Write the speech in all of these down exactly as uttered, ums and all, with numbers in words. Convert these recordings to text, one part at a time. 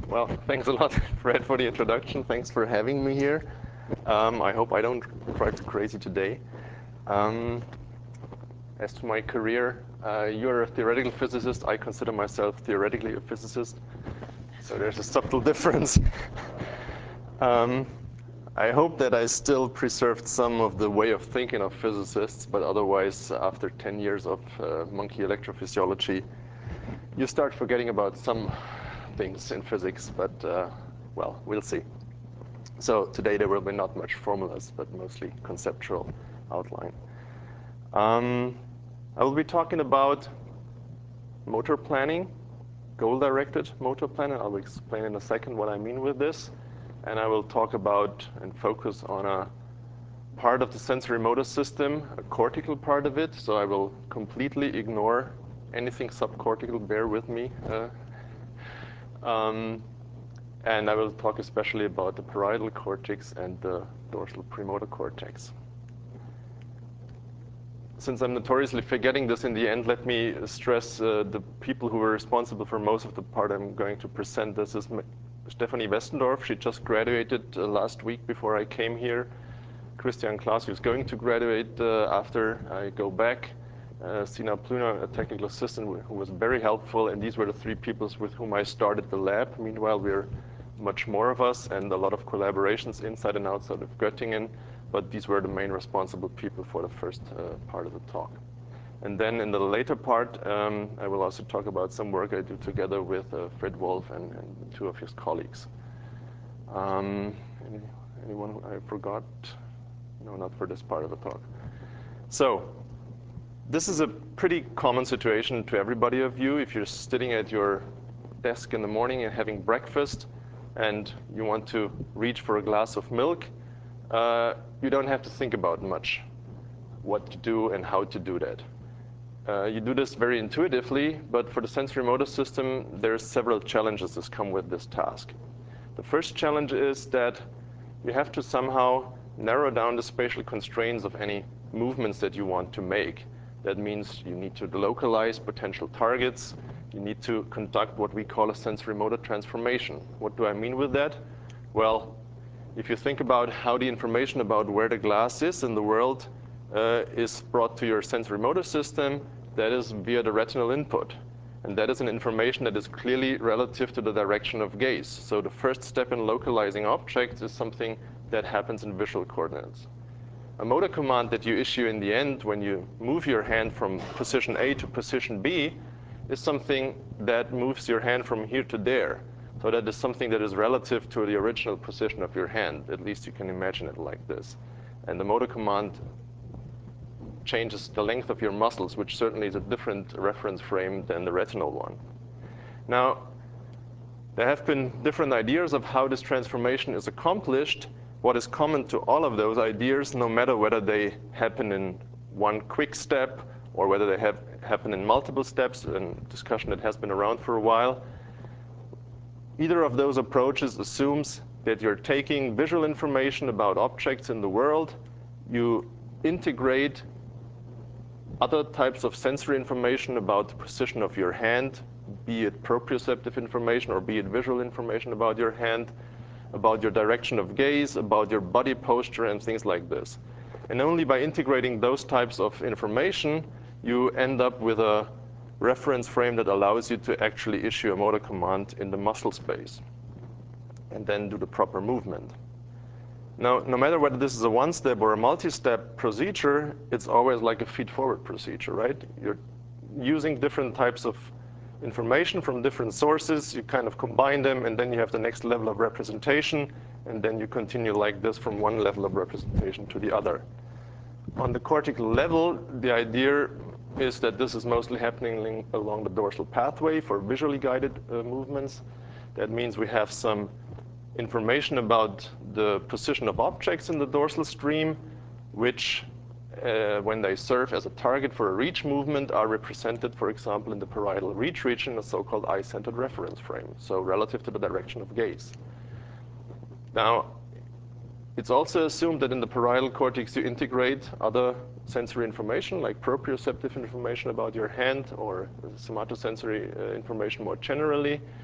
Well, thanks a lot, Fred, for the introduction. Thanks for having me here. Um, I hope I don't drive you crazy today. Um, as to my career, uh, you're a theoretical physicist. I consider myself theoretically a physicist. So there's a subtle difference. um, I hope that I still preserved some of the way of thinking of physicists, but otherwise, after ten years of uh, monkey electrophysiology, you start forgetting about some things in physics, but uh, well, we'll see. So today there will be not much formulas, but mostly conceptual outline. Um, I will be talking about motor planning, goal-directed motor planning. I'll explain in a second what I mean with this. And I will talk about and focus on a part of the sensory motor system, a cortical part of it. So I will completely ignore anything subcortical, bear with me. Uh, um, and I will talk especially about the parietal cortex and the dorsal premotor cortex. Since I'm notoriously forgetting this in the end, let me stress uh, the people who were responsible for most of the part I'm going to present. This is Stephanie Westendorf. She just graduated uh, last week before I came here. Christian Klaas, who's going to graduate uh, after I go back. Uh, Sina Pluna, a technical assistant who was very helpful. And these were the three people with whom I started the lab. Meanwhile, we're much more of us and a lot of collaborations inside and outside of Göttingen. But these were the main responsible people for the first uh, part of the talk. And then in the later part, um, I will also talk about some work I do together with uh, Fred Wolf and, and two of his colleagues. Um, any, anyone I forgot? No, not for this part of the talk. So this is a pretty common situation to everybody of you. If you're sitting at your desk in the morning and having breakfast, and you want to reach for a glass of milk, uh, you don't have to think about much what to do and how to do that. Uh, you do this very intuitively, but for the sensory motor system, there's several challenges that come with this task. The first challenge is that you have to somehow narrow down the spatial constraints of any movements that you want to make. That means you need to localize potential targets. You need to conduct what we call a sensory motor transformation. What do I mean with that? Well, if you think about how the information about where the glass is in the world uh, is brought to your sensory motor system, that is via the retinal input. And that is an information that is clearly relative to the direction of gaze. So the first step in localizing objects is something that happens in visual coordinates. A motor command that you issue in the end when you move your hand from position A to position B is something that moves your hand from here to there. So that is something that is relative to the original position of your hand. At least you can imagine it like this. And the motor command changes the length of your muscles, which certainly is a different reference frame than the retinal one. Now, there have been different ideas of how this transformation is accomplished. What is common to all of those ideas, no matter whether they happen in one quick step or whether they have happen in multiple steps, a discussion that has been around for a while, either of those approaches assumes that you're taking visual information about objects in the world, you integrate other types of sensory information about the position of your hand, be it proprioceptive information or be it visual information about your hand, about your direction of gaze, about your body posture, and things like this. And only by integrating those types of information, you end up with a reference frame that allows you to actually issue a motor command in the muscle space and then do the proper movement. Now, no matter whether this is a one-step or a multi-step procedure, it's always like a feed-forward procedure, right? You're using different types of information from different sources, you kind of combine them, and then you have the next level of representation, and then you continue like this from one level of representation to the other. On the cortical level, the idea is that this is mostly happening along the dorsal pathway for visually guided uh, movements. That means we have some information about the position of objects in the dorsal stream, which, uh, when they serve as a target for a reach movement, are represented, for example, in the parietal reach region, a so-called eye-centered reference frame, so relative to the direction of gaze. Now, it's also assumed that in the parietal cortex you integrate other sensory information, like proprioceptive information about your hand or somatosensory uh, information more generally.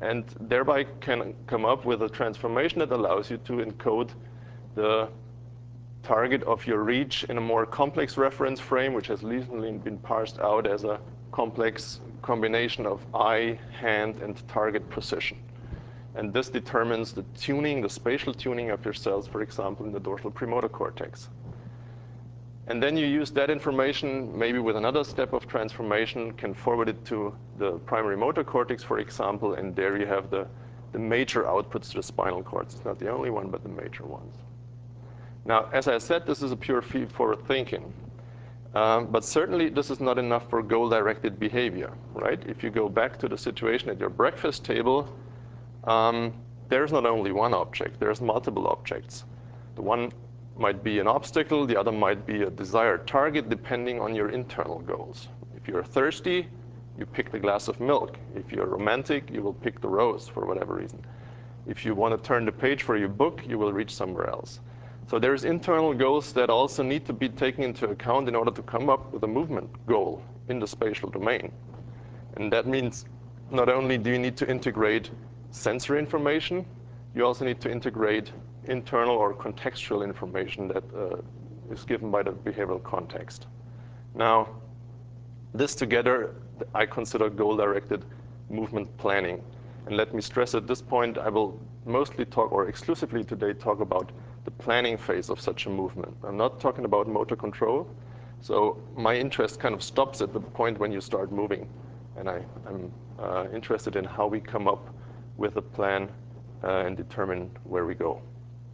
and thereby can come up with a transformation that allows you to encode the target of your reach in a more complex reference frame, which has recently been parsed out as a complex combination of eye, hand, and target position. And this determines the tuning, the spatial tuning of your cells, for example, in the dorsal premotor cortex. And then you use that information, maybe with another step of transformation, can forward it to the primary motor cortex, for example, and there you have the, the major outputs to the spinal cord. It's not the only one, but the major ones. Now, as I said, this is a pure feed-forward thinking. Um, but certainly, this is not enough for goal-directed behavior, right? If you go back to the situation at your breakfast table, um, there's not only one object, there's multiple objects. The one might be an obstacle, the other might be a desired target, depending on your internal goals. If you're thirsty, you pick the glass of milk. If you're romantic, you will pick the rose for whatever reason. If you want to turn the page for your book, you will reach somewhere else. So there's internal goals that also need to be taken into account in order to come up with a movement goal in the spatial domain. And that means not only do you need to integrate sensory information, you also need to integrate internal or contextual information that uh, is given by the behavioral context. Now, this together, I consider goal-directed movement planning. And let me stress at this point, I will mostly talk, or exclusively today, talk about the planning phase of such a movement. I'm not talking about motor control. So my interest kind of stops at the point when you start moving. And I, I'm uh, interested in how we come up with a plan uh, and determine where we go.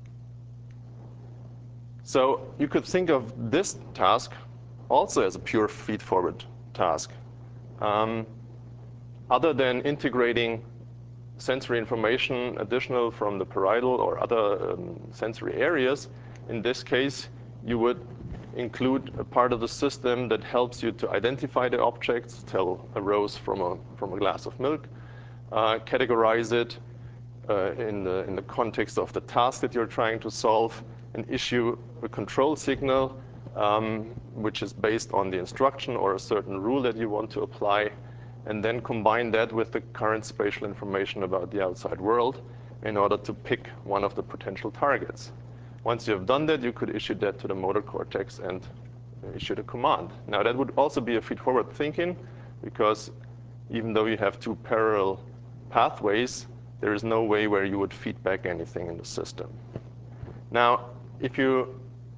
So you could think of this task also as a pure feed-forward task. Um, other than integrating sensory information additional from the parietal or other um, sensory areas, in this case, you would include a part of the system that helps you to identify the objects, tell a rose from a, from a glass of milk, uh, categorize it uh, in, the, in the context of the task that you're trying to solve, and issue a control signal, um, which is based on the instruction or a certain rule that you want to apply, and then combine that with the current spatial information about the outside world in order to pick one of the potential targets. Once you have done that, you could issue that to the motor cortex and issue the command. Now, that would also be a feed-forward thinking, because even though you have two parallel pathways, there is no way where you would feed back anything in the system. Now, if you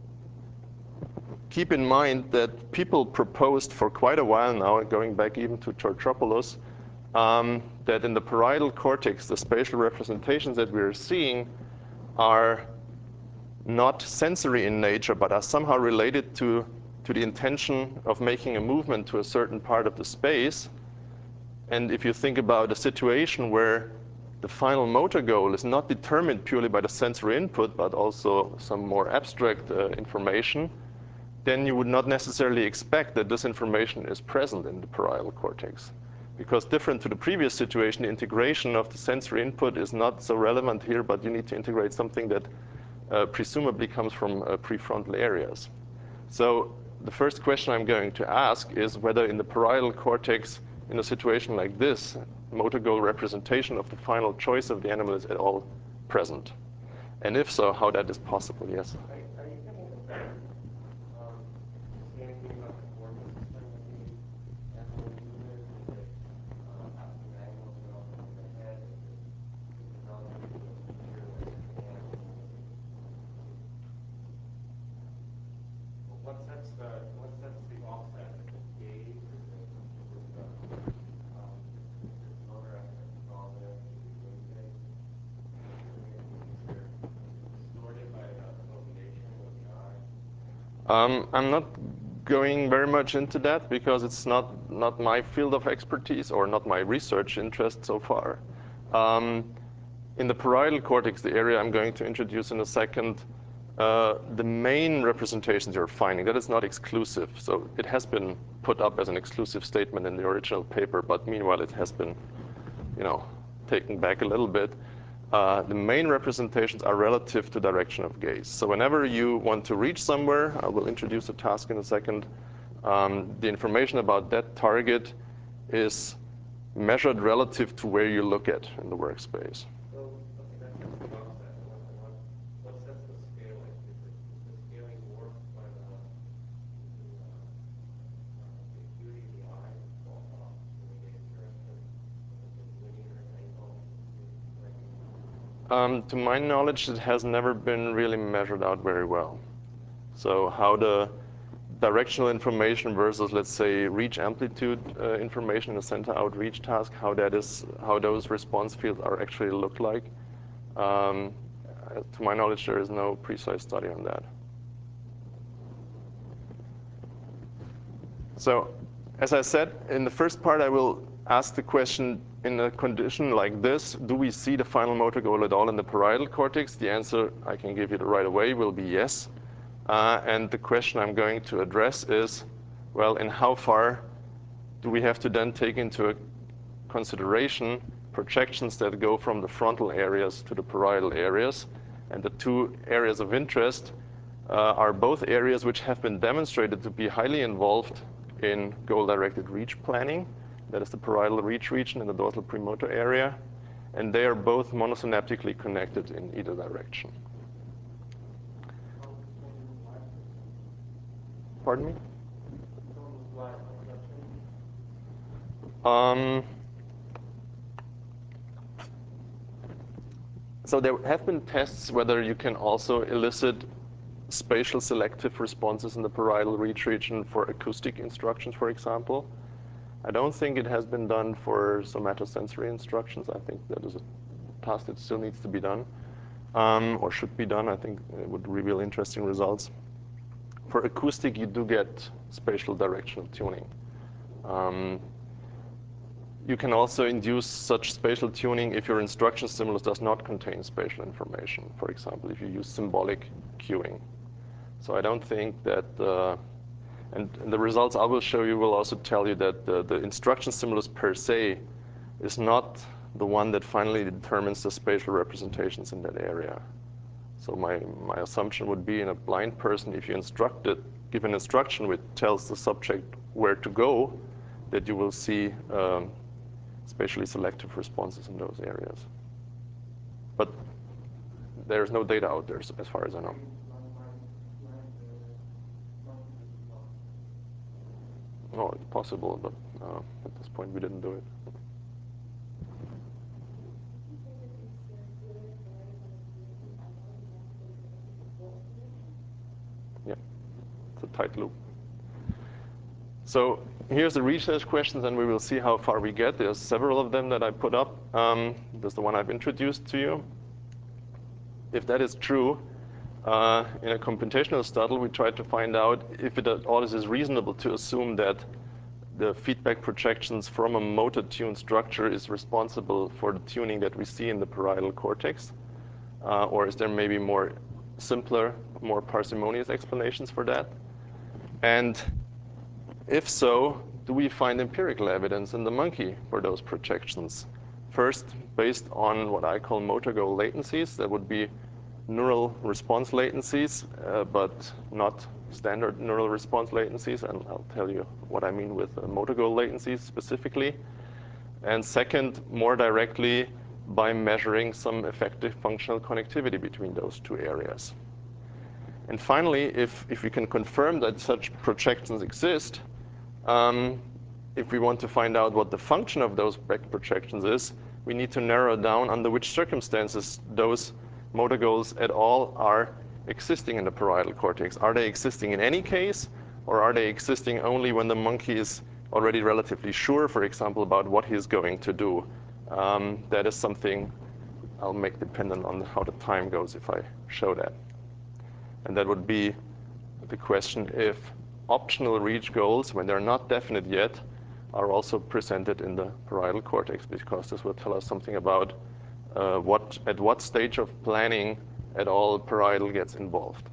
keep in mind that people proposed for quite a while now, going back even to Georgopoulos, um, that in the parietal cortex, the spatial representations that we're seeing are not sensory in nature, but are somehow related to, to the intention of making a movement to a certain part of the space. And if you think about a situation where the final motor goal is not determined purely by the sensory input, but also some more abstract uh, information, then you would not necessarily expect that this information is present in the parietal cortex. Because different to the previous situation, the integration of the sensory input is not so relevant here, but you need to integrate something that uh, presumably comes from uh, prefrontal areas. So the first question I'm going to ask is whether in the parietal cortex, in a situation like this, motor goal representation of the final choice of the animal is at all present. And if so, how that is possible, yes? Are, are you thinking um, the same thing about the coordinate system of the animal movement? Is it uh, absolute angles and also in the head? Is it, is it relative to a feature like the animal moving? What sets the what sets the offset? Is it gaze? Is it is it the um, is it motor aspect involved there? Is it gaze based? Is there distorted by the foveation with the eye? Um, I'm not going very much into that because it's not, not my field of expertise or not my research interest so far. Um, in the parietal cortex, the area I'm going to introduce in a second, uh, the main representations you're finding, that is not exclusive. So it has been put up as an exclusive statement in the original paper, but meanwhile it has been, you know, taken back a little bit. Uh, the main representations are relative to direction of gaze. So whenever you want to reach somewhere, I will introduce a task in a second, um, the information about that target is measured relative to where you look at in the workspace. So, okay, that sets the offset. And what, and what, what sets the scaling? Is, it, is the scaling dwarfed by the, the, uh, uh, the acuity of the eye falls off when we get interested? Is it linear angle? Like, Um, to my knowledge, it has never been really measured out very well. So how the directional information versus, let's say, reach amplitude uh, information in the center outreach task, how that is, how those response fields are actually look like. Um, to my knowledge, there is no precise study on that. So, as I said, in the first part, I will ask the question, in a condition like this, do we see the final motor goal at all in the parietal cortex? The answer, I can give you right away, will be yes. Uh, and the question I'm going to address is, well, in how far do we have to then take into consideration projections that go from the frontal areas to the parietal areas? And the two areas of interest uh, are both areas which have been demonstrated to be highly involved in goal-directed reach planning. That is the parietal reach region and the dorsal premotor area. And they are both monosynaptically connected in either direction. Pardon me? Um, so there have been tests whether you can also elicit spatial selective responses in the parietal reach region for acoustic instructions, for example. I don't think it has been done for somatosensory instructions. I think that is a task that still needs to be done, um, or should be done. I think it would reveal interesting results. For acoustic, you do get spatial directional tuning. Um, you can also induce such spatial tuning if your instruction stimulus does not contain spatial information. For example, if you use symbolic cueing. So I don't think that, uh, and, and the results I will show you will also tell you that the, the instruction stimulus per se is not the one that finally determines the spatial representations in that area. So my, my assumption would be in a blind person, if you instruct it, give an instruction which tells the subject where to go, that you will see um, spatially selective responses in those areas. But there's no data out there as far as I know. No, it's possible, but uh, at this point we didn't do it. Yeah, it's a tight loop. So here's the research questions, and we will see how far we get. There's several of them that I put up. Um, there's the one I've introduced to you. If that is true, uh, in a computational study, we tried to find out if it at all is reasonable to assume that the feedback projections from a motor-tuned structure is responsible for the tuning that we see in the parietal cortex, uh, or is there maybe more simpler, more parsimonious explanations for that? And if so, do we find empirical evidence in the monkey for those projections? First, based on what I call motor goal latencies, that would be neural response latencies, uh, but not standard neural response latencies, and I'll tell you what I mean with uh, motor goal latencies specifically. And second, more directly, by measuring some effective functional connectivity between those two areas. And finally, if, if we can confirm that such projections exist, um, if we want to find out what the function of those back projections is, we need to narrow down under which circumstances those motor goals at all are existing in the parietal cortex. Are they existing in any case, or are they existing only when the monkey is already relatively sure, for example, about what he's going to do? Um, that is something I'll make dependent on how the time goes if I show that. And that would be the question if optional reach goals, when they're not definite yet, are also presented in the parietal cortex, because this will tell us something about uh, what, at what stage of planning at all parietal gets involved.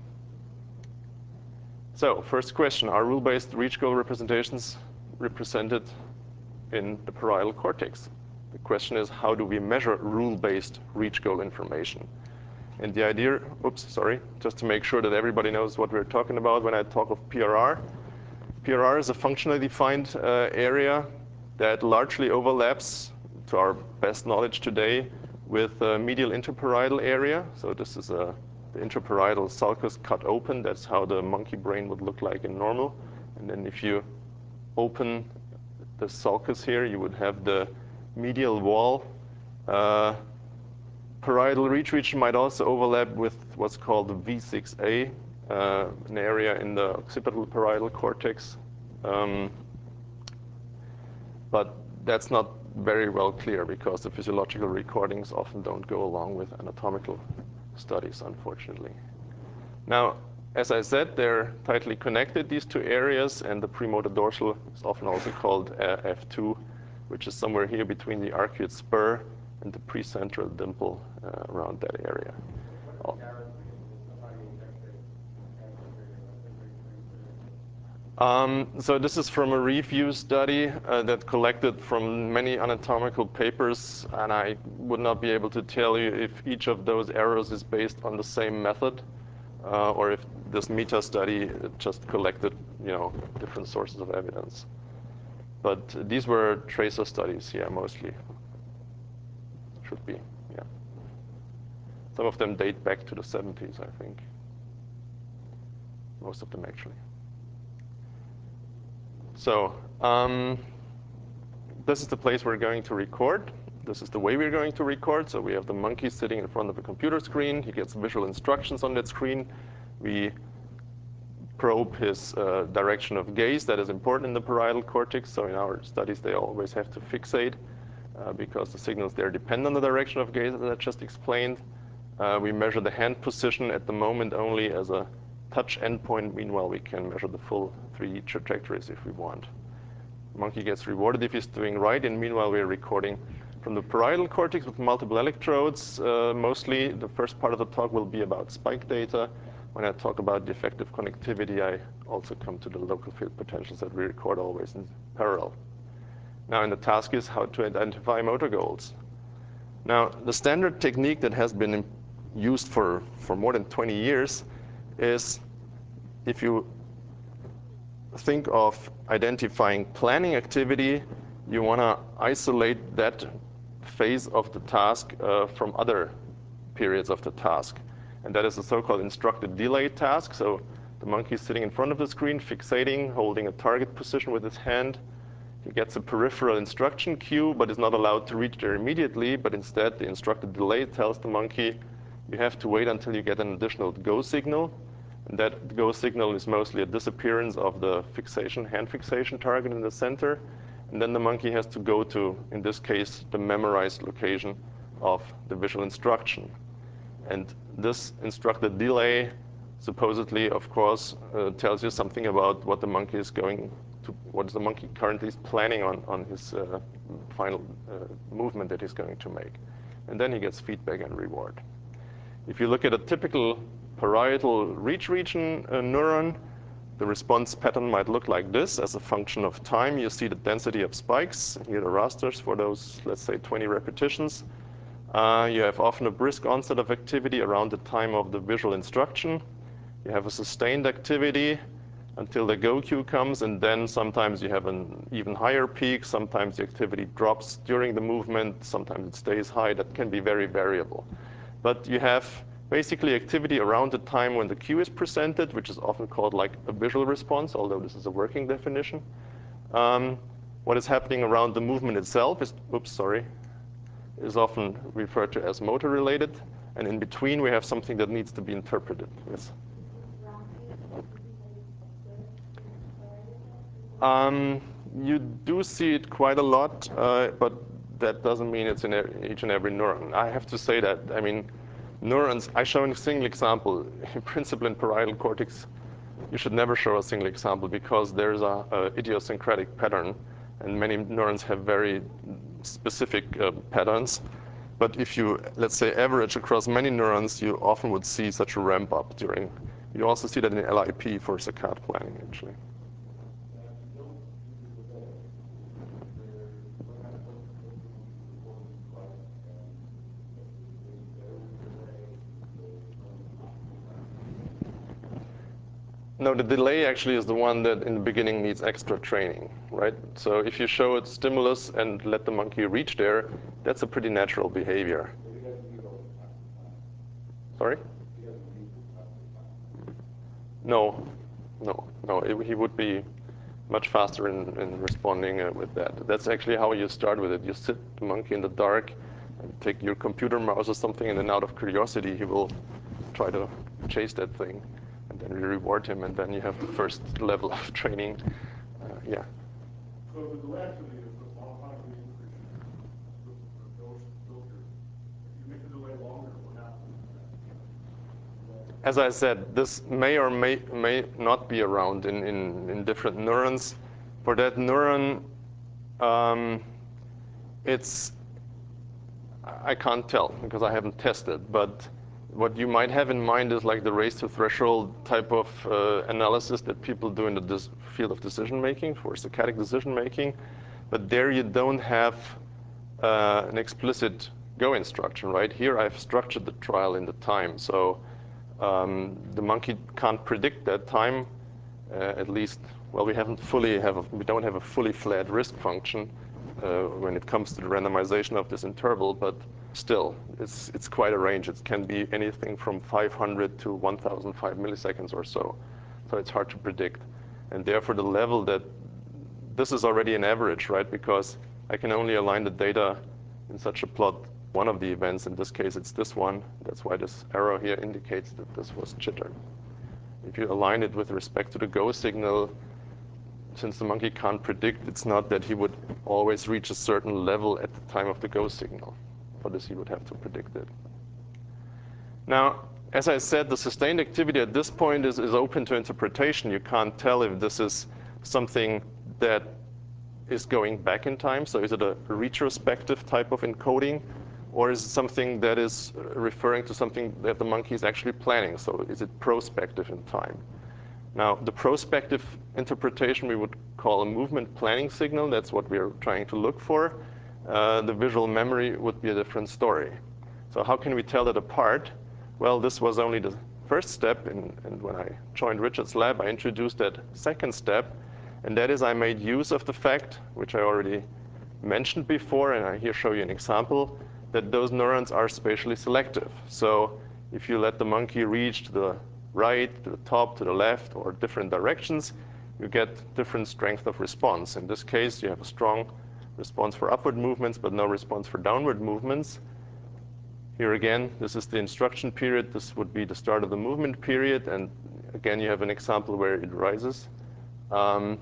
So first question, are rule-based reach goal representations represented in the parietal cortex? The question is, how do we measure rule-based reach goal information? And the idea, oops, sorry, just to make sure that everybody knows what we're talking about when I talk of P R R. P R R is a functionally defined uh, area that largely overlaps, to our best knowledge today, with the medial interparietal area. So this is a, the interparietal sulcus cut open. That's how the monkey brain would look like in normal. And then if you open the sulcus here, you would have the medial wall. Uh, parietal reach region might also overlap with what's called the V six A, uh, an area in the occipital parietal cortex. Um, but that's not very well clear because the physiological recordings often don't go along with anatomical studies, unfortunately. Now, as I said, they're tightly connected, these two areas, and the premotor dorsal is often also called uh, F two, which is somewhere here between the arcuate spur and the precentral dimple uh, around that area. What is Garrett's reason? Somebody injected cancer Um, so this is from a review study uh, that collected from many anatomical papers, and I would not be able to tell you if each of those arrows is based on the same method, uh, or if this meta study just collected, you know, different sources of evidence. But these were tracer studies, yeah, mostly. Should be, yeah. Some of them date back to the seventies, I think. Most of them, actually. So um, this is the place we're going to record. This is the way we're going to record. So we have the monkey sitting in front of a computer screen. He gets visual instructions on that screen. We probe his uh, direction of gaze. That is important in the parietal cortex. So in our studies, they always have to fixate uh, because the signals there depend on the direction of gaze, as I just explained. Uh, we measure the hand position at the moment only as a touch endpoint. Meanwhile, we can measure the full three D trajectories if we want. Monkey gets rewarded if he's doing right, and meanwhile, we're recording from the parietal cortex with multiple electrodes. Uh, mostly, the first part of the talk will be about spike data. When I talk about defective connectivity, I also come to the local field potentials that we record always in parallel. Now, and the task is how to identify motor goals. Now, the standard technique that has been used for, for more than twenty years is if you think of identifying planning activity, you want to isolate that phase of the task uh, from other periods of the task. And that is the so-called instructed delay task. So the monkey is sitting in front of the screen, fixating, holding a target position with his hand. He gets a peripheral instruction cue, but is not allowed to reach there immediately. But instead, the instructed delay tells the monkey, you have to wait until you get an additional go signal. And that go signal is mostly a disappearance of the fixation, hand fixation target in the center. And then the monkey has to go to, in this case, the memorized location of the visual instruction. And this instructed delay supposedly, of course, uh, tells you something about what the monkey is going to, what is the monkey currently is planning on, on his uh, final uh, movement that he's going to make. And then he gets feedback and reward. If you look at a typical parietal reach region uh, neuron, the response pattern might look like this. As a function of time, you see the density of spikes. Here are the rasters for those, let's say, twenty repetitions. Uh, you have often a brisk onset of activity around the time of the visual instruction. You have a sustained activity until the go cue comes, and then sometimes you have an even higher peak. Sometimes the activity drops during the movement. Sometimes it stays high. That can be very variable. But you have basically activity around the time when the cue is presented, which is often called like a visual response, although this is a working definition. Um, what is happening around the movement itself is, oops, sorry, is often referred to as motor related. And in between, we have something that needs to be interpreted. Yes? Um, you do see it quite a lot, uh, but that doesn't mean it's in each and every neuron. I have to say that, I mean, neurons, I show a single example. In principle, in parietal cortex, you should never show a single example because there's a, a idiosyncratic pattern, and many neurons have very specific uh, patterns. But if you, let's say, average across many neurons, you often would see such a ramp up during. You also see that in L I P for saccade planning, actually. No, the delay actually is the one that in the beginning needs extra training, right? So if you show it stimulus and let the monkey reach there, that's a pretty natural behavior. But he doesn't need all the time. Sorry? He doesn't need the time. No, no, no. It, he would be much faster in, in responding uh, with that. That's actually how you start with it. You sit the monkey in the dark and take your computer mouse or something, and then out of curiosity, he will try to chase that thing. And then you reward him, and then you have the first level of training. Uh, yeah. So the delay activity is the automatically increasing the, the dose filter. If you make the delay longer, what happens? As I said, this may or may, may not be around in, in, in different neurons. For that neuron, um, it's, I can't tell because I haven't tested, but what you might have in mind is like the race to threshold type of uh, analysis that people do in the dis- field of decision making for saccadic decision making. But there you don't have uh, an explicit go instruction, right? Here I've structured the trial in the time. So um, the monkey can't predict that time, uh, at least, well, we haven't fully have, a, we don't have a fully flat risk function uh, when it comes to the randomization of this interval, but still, it's, it's quite a range. It can be anything from five hundred to one thousand five milliseconds or so. So it's hard to predict. And therefore, the level that this is already an average, right? Because I can only align the data in such a plot. One of the events, in this case, it's this one. That's why this arrow here indicates that this was jittered. If you align it with respect to the go signal, since the monkey can't predict, it's not that he would always reach a certain level at the time of the go signal. For this, he would have to predict it. Now, as I said, the sustained activity at this point is, is open to interpretation. You can't tell if this is something that is going back in time. So is it a retrospective type of encoding? Or is it something that is referring to something that the monkey is actually planning? So is it prospective in time? Now, the prospective interpretation we would call a movement planning signal. That's what we're trying to look for. Uh, the visual memory would be a different story. So how can we tell that apart? Well, this was only the first step. And, and when I joined Richard's lab, I introduced that second step. And that is I made use of the fact, which I already mentioned before, and I here show you an example, that those neurons are spatially selective. So if you let the monkey reach to the right, to the top, to the left, or different directions, you get different strength of response. In this case, you have a strong response for upward movements, but no response for downward movements. Here again, this is the instruction period. This would be the start of the movement period. And again, you have an example where it rises. Um,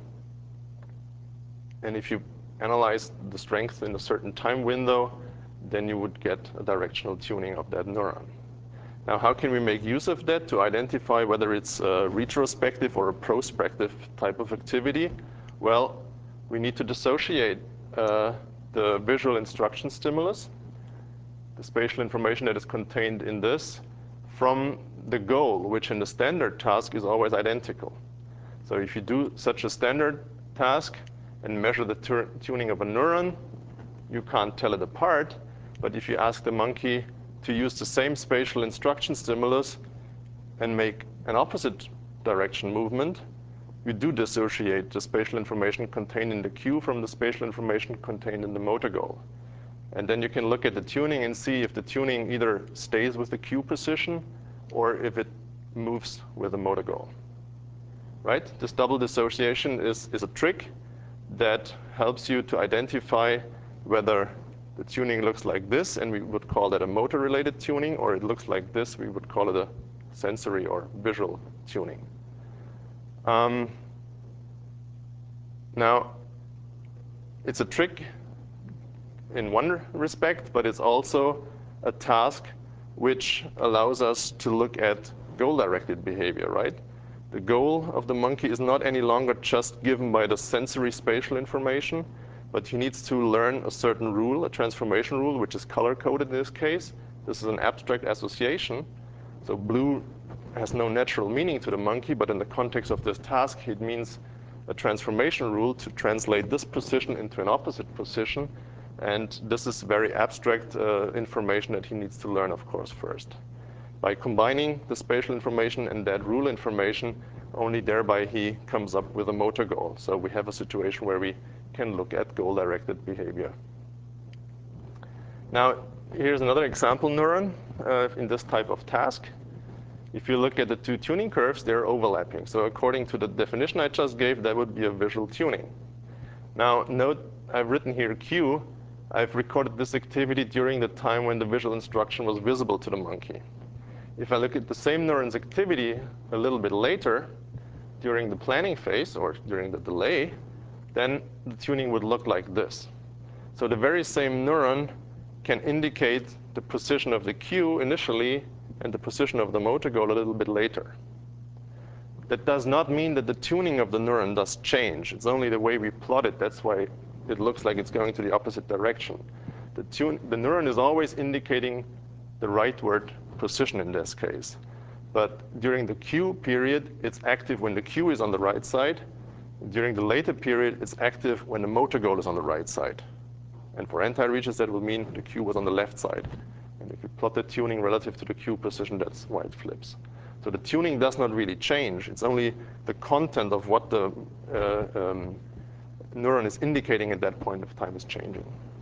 and if you analyze the strength in a certain time window, then you would get a directional tuning of that neuron. Now, how can we make use of that to identify whether it's a retrospective or a prospective type of activity? Well, we need to dissociate uh, the visual instruction stimulus, the spatial information that is contained in this, from the goal, which in the standard task is always identical. So if you do such a standard task and measure the tur- tuning of a neuron, you can't tell it apart. But if you ask the monkey to use the same spatial instruction stimulus and make an opposite direction movement, you do dissociate the spatial information contained in the cue from the spatial information contained in the motor goal. And then you can look at the tuning and see if the tuning either stays with the cue position or if it moves with the motor goal. Right? This double dissociation is, is a trick that helps you to identify whether the tuning looks like this, and we would call that a motor-related tuning, or it looks like this, we would call it a sensory or visual tuning. Um, now, it's a trick in one respect, but it's also a task which allows us to look at goal-directed behavior, right? The goal of the monkey is not any longer just given by the sensory spatial information, but he needs to learn a certain rule, a transformation rule, which is color-coded in this case. This is an abstract association. So blue has no natural meaning to the monkey, but in the context of this task, it means a transformation rule to translate this position into an opposite position. And this is very abstract uh, information that he needs to learn, of course, first. By combining the spatial information and that rule information, only thereby he comes up with a motor goal. So we have a situation where we can look at goal-directed behavior. Now, here's another example neuron uh, in this type of task. If you look at the two tuning curves, they're overlapping. So according to the definition I just gave, that would be a visual tuning. Now, note I've written here Q. I've recorded this activity during the time when the visual instruction was visible to the monkey. If I look at the same neuron's activity a little bit later, during the planning phase or during the delay, then the tuning would look like this. So the very same neuron can indicate the position of the cue initially and the position of the motor goal a little bit later. That does not mean that the tuning of the neuron does change. It's only the way we plot it. That's why it looks like it's going to the opposite direction. The, tune, the neuron is always indicating the rightward position in this case. But during the cue period, it's active when the cue is on the right side. During the later period, it's active when the motor goal is on the right side. And for anti-reaches, that will mean the cue was on the left side. And if you plot the tuning relative to the cue position, that's why it flips. So the tuning does not really change. It's only the content of what the uh, um, neuron is indicating at that point of time is changing.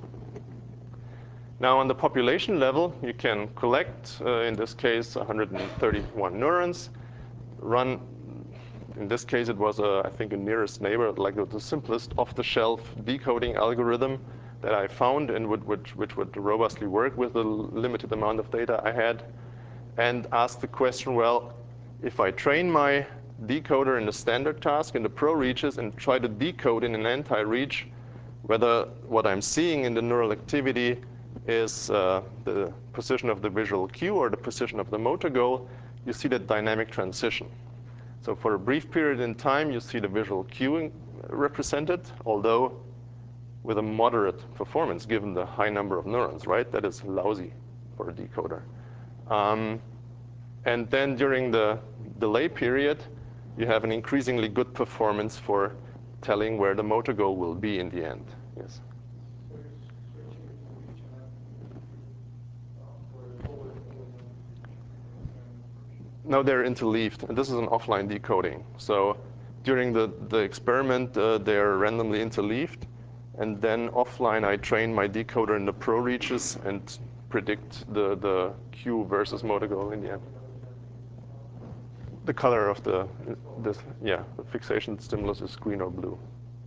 Now, on the population level, you can collect, uh, in this case, one hundred thirty-one neurons, run, in this case, it was, a, I think, a nearest neighbor, like the simplest off-the-shelf decoding algorithm that I found and would, which, which would robustly work with the limited amount of data I had, and asked the question, well, if I train my decoder in the standard task in the pro reaches and try to decode in an anti-reach, whether what I'm seeing in the neural activity is uh, the position of the visual cue or the position of the motor goal, you see that dynamic transition. So for a brief period in time, you see the visual cue represented, although with a moderate performance given the high number of neurons, right? That is lousy for a decoder. Um, and then during the delay period, you have an increasingly good performance for telling where the motor goal will be in the end. Yes. So you're switching it to reach and then uh, for the lower lower numbers. No, they're interleaved. And this is an offline decoding. So during the, the experiment, uh, they're randomly interleaved. And then offline, I train my decoder in the pro reaches and predict the, the cue versus motor goal in the end. The color of the, this, yeah, the fixation stimulus is green or blue.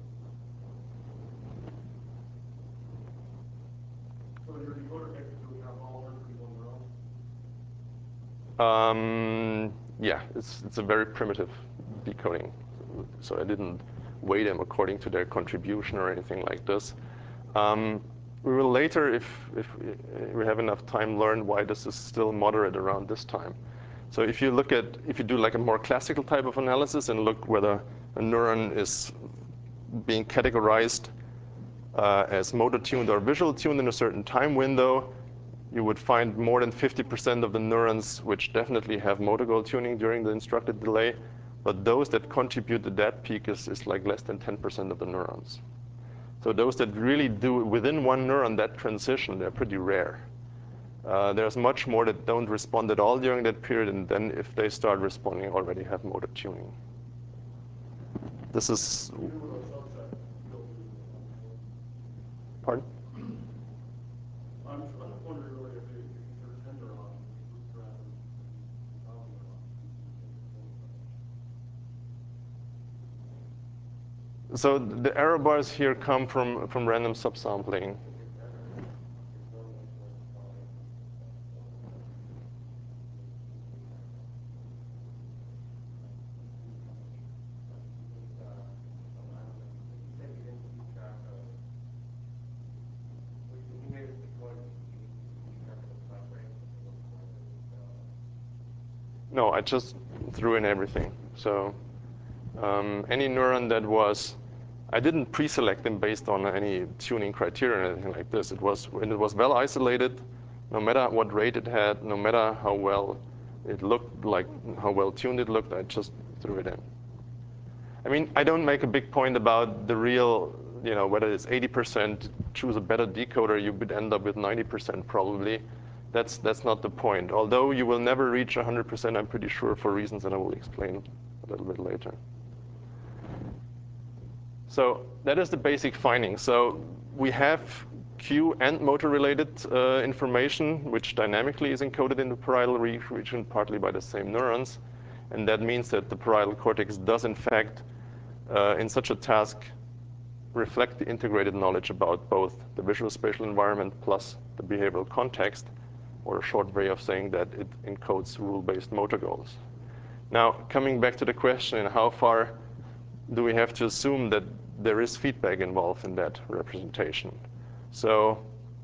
So your decoder technically have all one hundred thirty-one Um, neurons? yeah, it's, it's a very primitive decoding. So I didn't weigh them according to their contribution or anything like this. Um, we will later, if, if we have enough time, learn why this is still moderate around this time. So if you look at, if you do like a more classical type of analysis and look whether a neuron is being categorized uh, as motor tuned or visual tuned in a certain time window, you would find more than fifty percent of the neurons which definitely have motor goal tuning during the instructed delay. But those that contribute to that peak is, is like less than ten percent of the neurons. So those that really do within one neuron that transition, they're pretty rare. Uh, there's much more that don't respond at all during that period, and then if they start responding, already have motor tuning. This is, You do with a subset, you don't do pardon? I'm, I'm just wondering really if, they, if you consider ten neurons rather than one thousand neurons. So the error bars here come from, from random subsampling. No, I just threw in everything. So um, any neuron that was, I didn't pre-select them based on any tuning criteria or anything like this. It was, when it was well isolated, no matter what rate it had, no matter how well it looked, like how well tuned it looked, I just threw it in. I mean, I don't make a big point about the real, you know, whether it's eighty percent, choose a better decoder, you would end up with ninety percent probably. That's, that's not the point. Although you will never reach one hundred percent, I'm pretty sure, for reasons that I will explain a little bit later. So that is the basic finding. So we have cue and motor-related uh, information, which dynamically is encoded in the parietal re region, partly by the same neurons. And that means that the parietal cortex does, in fact, uh, in such a task, reflect the integrated knowledge about both the visual spatial environment plus the behavioral context, or a short way of saying that it encodes rule-based motor goals. Now, coming back to the question, how far do we have to assume that there is feedback involved in that representation? So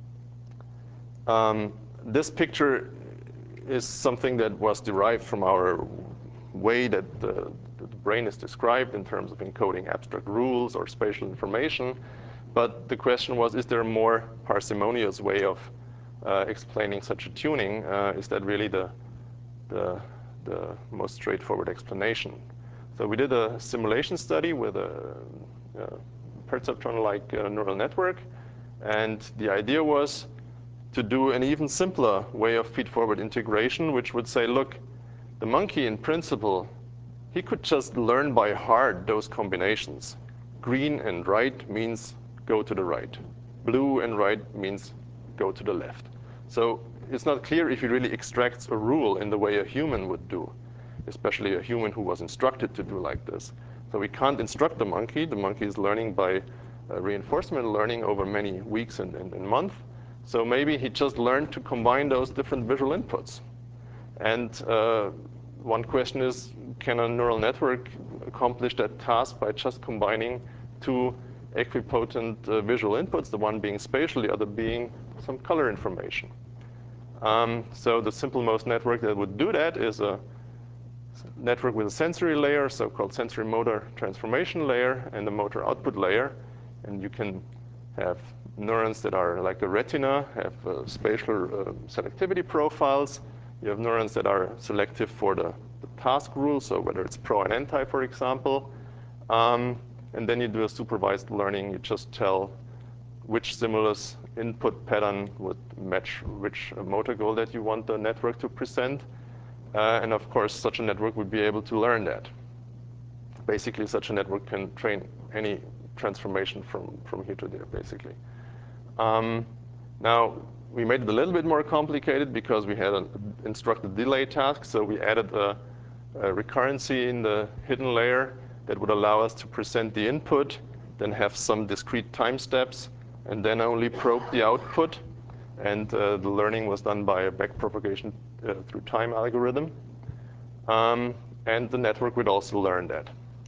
um, this picture is something that was derived from our way that the, the brain is described in terms of encoding abstract rules or spatial information. But the question was, is there a more parsimonious way of uh, explaining such a tuning? Uh, is that really the, the, the most straightforward explanation? So we did a simulation study with a, a perceptron-like uh, neural network. And the idea was to do an even simpler way of feed-forward integration, which would say, look, the monkey, in principle, he could just learn by heart those combinations. Green and right means go to the right. Blue and right means go to the left. So it's not clear if he really extracts a rule in the way a human would do, especially a human who was instructed to do like this. So we can't instruct the monkey. The monkey is learning by uh, reinforcement learning over many weeks and, and, and months. So maybe he just learned to combine those different visual inputs. And uh, one question is, can a neural network accomplish that task by just combining two equipotent uh, visual inputs, the one being spatial, the other being some color information? Um, so the simple-most network that would do that is a network with a sensory layer, so-called sensory motor transformation layer, and a motor output layer. And you can have neurons that are like a retina, have uh, spatial uh, selectivity profiles. You have neurons that are selective for the, the task rule, so whether it's pro and anti, for example. Um, and then you do a supervised learning. You just tell which stimulus input pattern would match which uh, motor goal that you want the network to present. Uh, and of course, such a network would be able to learn that. Basically, such a network can train any transformation from, from here to there, basically. Um, now, we made it a little bit more complicated because we had an instructed delay task. So we added a, a recurrency in the hidden layer that would allow us to present the input, then have some discrete time steps, and then only probe the output. And uh, the learning was done by a backpropagation uh, through time algorithm. Um, and the network would also learn that.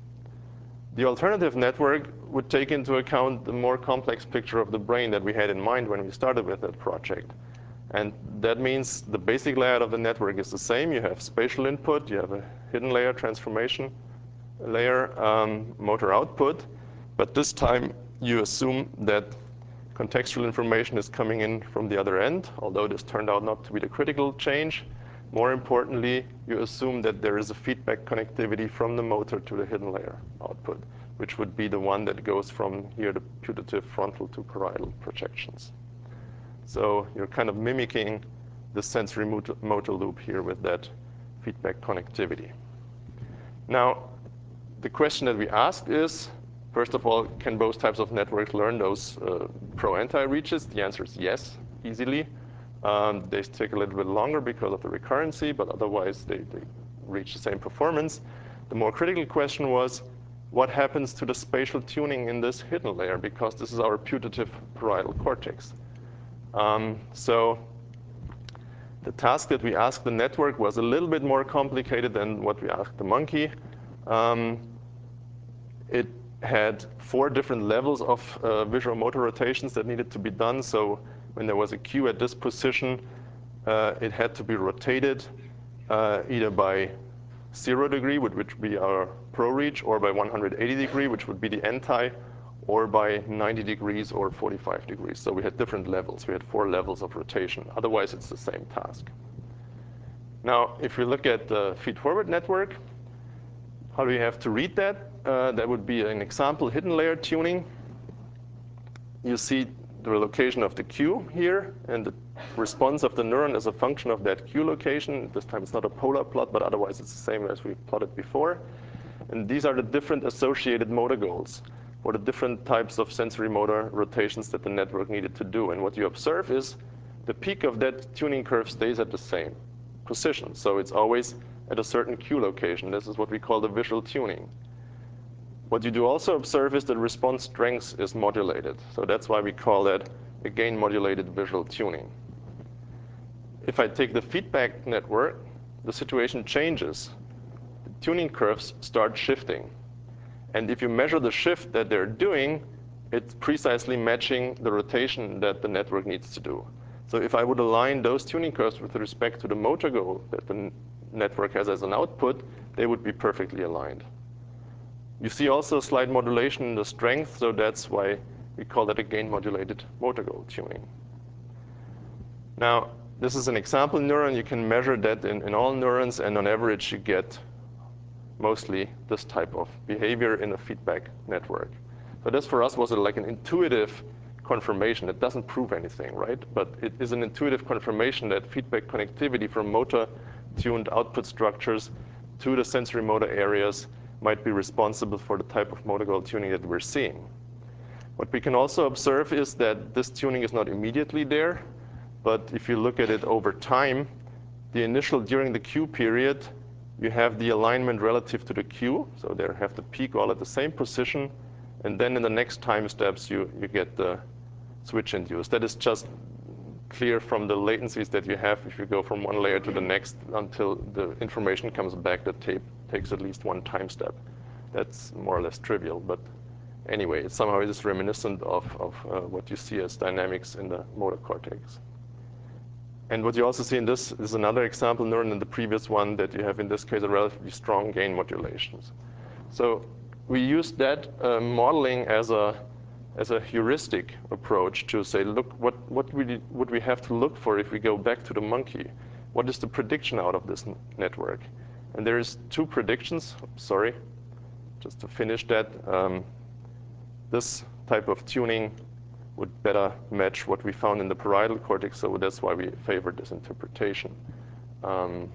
The alternative network would take into account the more complex picture of the brain that we had in mind when we started with that project. And that means the basic layout of the network is the same. You have spatial input, you have a hidden layer transformation layer, um, motor output. But this time, you assume that contextual information is coming in from the other end, although this turned out not to be the critical change. More importantly, you assume that there is a feedback connectivity from the motor to the hidden layer output, which would be the one that goes from here, the putative frontal to parietal projections. So you're kind of mimicking the sensory motor, motor loop here with that feedback connectivity. Now, the question that we asked is, first of all, can both types of networks learn those uh, pro-anti reaches? The answer is yes, easily. Um, they take a little bit longer because of the recurrency, but otherwise they, they reach the same performance. The more critical question was, what happens to the spatial tuning in this hidden layer? Because this is our putative parietal cortex. Um, so the task that we asked the network was a little bit more complicated than what we asked the monkey. Um, it had four different levels of uh, visual motor rotations that needed to be done. So when there was a cue at this position, uh, it had to be rotated uh, either by zero degree, which would be our pro reach, or by one hundred eighty degree, which would be the anti, or by ninety degrees or forty-five degrees. So we had different levels. We had four levels of rotation. Otherwise, it's the same task. Now, if we look at the feed-forward network, how do we have to read that? Uh, that would be an example, hidden layer tuning. You see the location of the cue here, and the response of the neuron as a function of that cue location. This time it's not a polar plot, but otherwise it's the same as we plotted before. And these are the different associated motor goals for the different types of sensory motor rotations that the network needed to do. And what you observe is the peak of that tuning curve stays at the same position. So it's always at a certain Q location. This is what we call the visual tuning. What you do also observe is that response strength is modulated. So that's why we call that a gain modulated visual tuning. If I take the feedback network, the situation changes. The tuning curves start shifting. And if you measure the shift that they're doing, it's precisely matching the rotation that the network needs to do. So if I would align those tuning curves with respect to the motor goal that the network has as an output, they would be perfectly aligned. You see also slight modulation in the strength, so that's why we call that a gain-modulated motor goal tuning. Now, this is an example neuron. You can measure that in, in all neurons, and on average, you get mostly this type of behavior in a feedback network. So this, for us, was a, like an intuitive confirmation. It doesn't prove anything, right? But it is an intuitive confirmation that feedback connectivity from motor-tuned output structures to the sensory motor areas might be responsible for the type of motor goal tuning that we're seeing. What we can also observe is that this tuning is not immediately there, but if you look at it over time, the initial, during the Q period, you have the alignment relative to the Q, so they have the peak all at the same position, and then in the next time steps, you, you get the switch induced. That is just clear from the latencies that you have if you go from one layer to the next until the information comes back. The tape takes at least one time step. That's more or less trivial, but anyway, it somehow is reminiscent of, of uh, what you see as dynamics in the motor cortex. And what you also see in this is another example neuron in the previous one that you have in this case a relatively strong gain modulations. So we used that uh, modeling as a as a heuristic approach to say, look, what, what we, would we have to look for if we go back to the monkey? What is the prediction out of this network? And there's two predictions, sorry, just to finish that. Um, this type of tuning would better match what we found in the parietal cortex, so that's why we favored this interpretation. Um,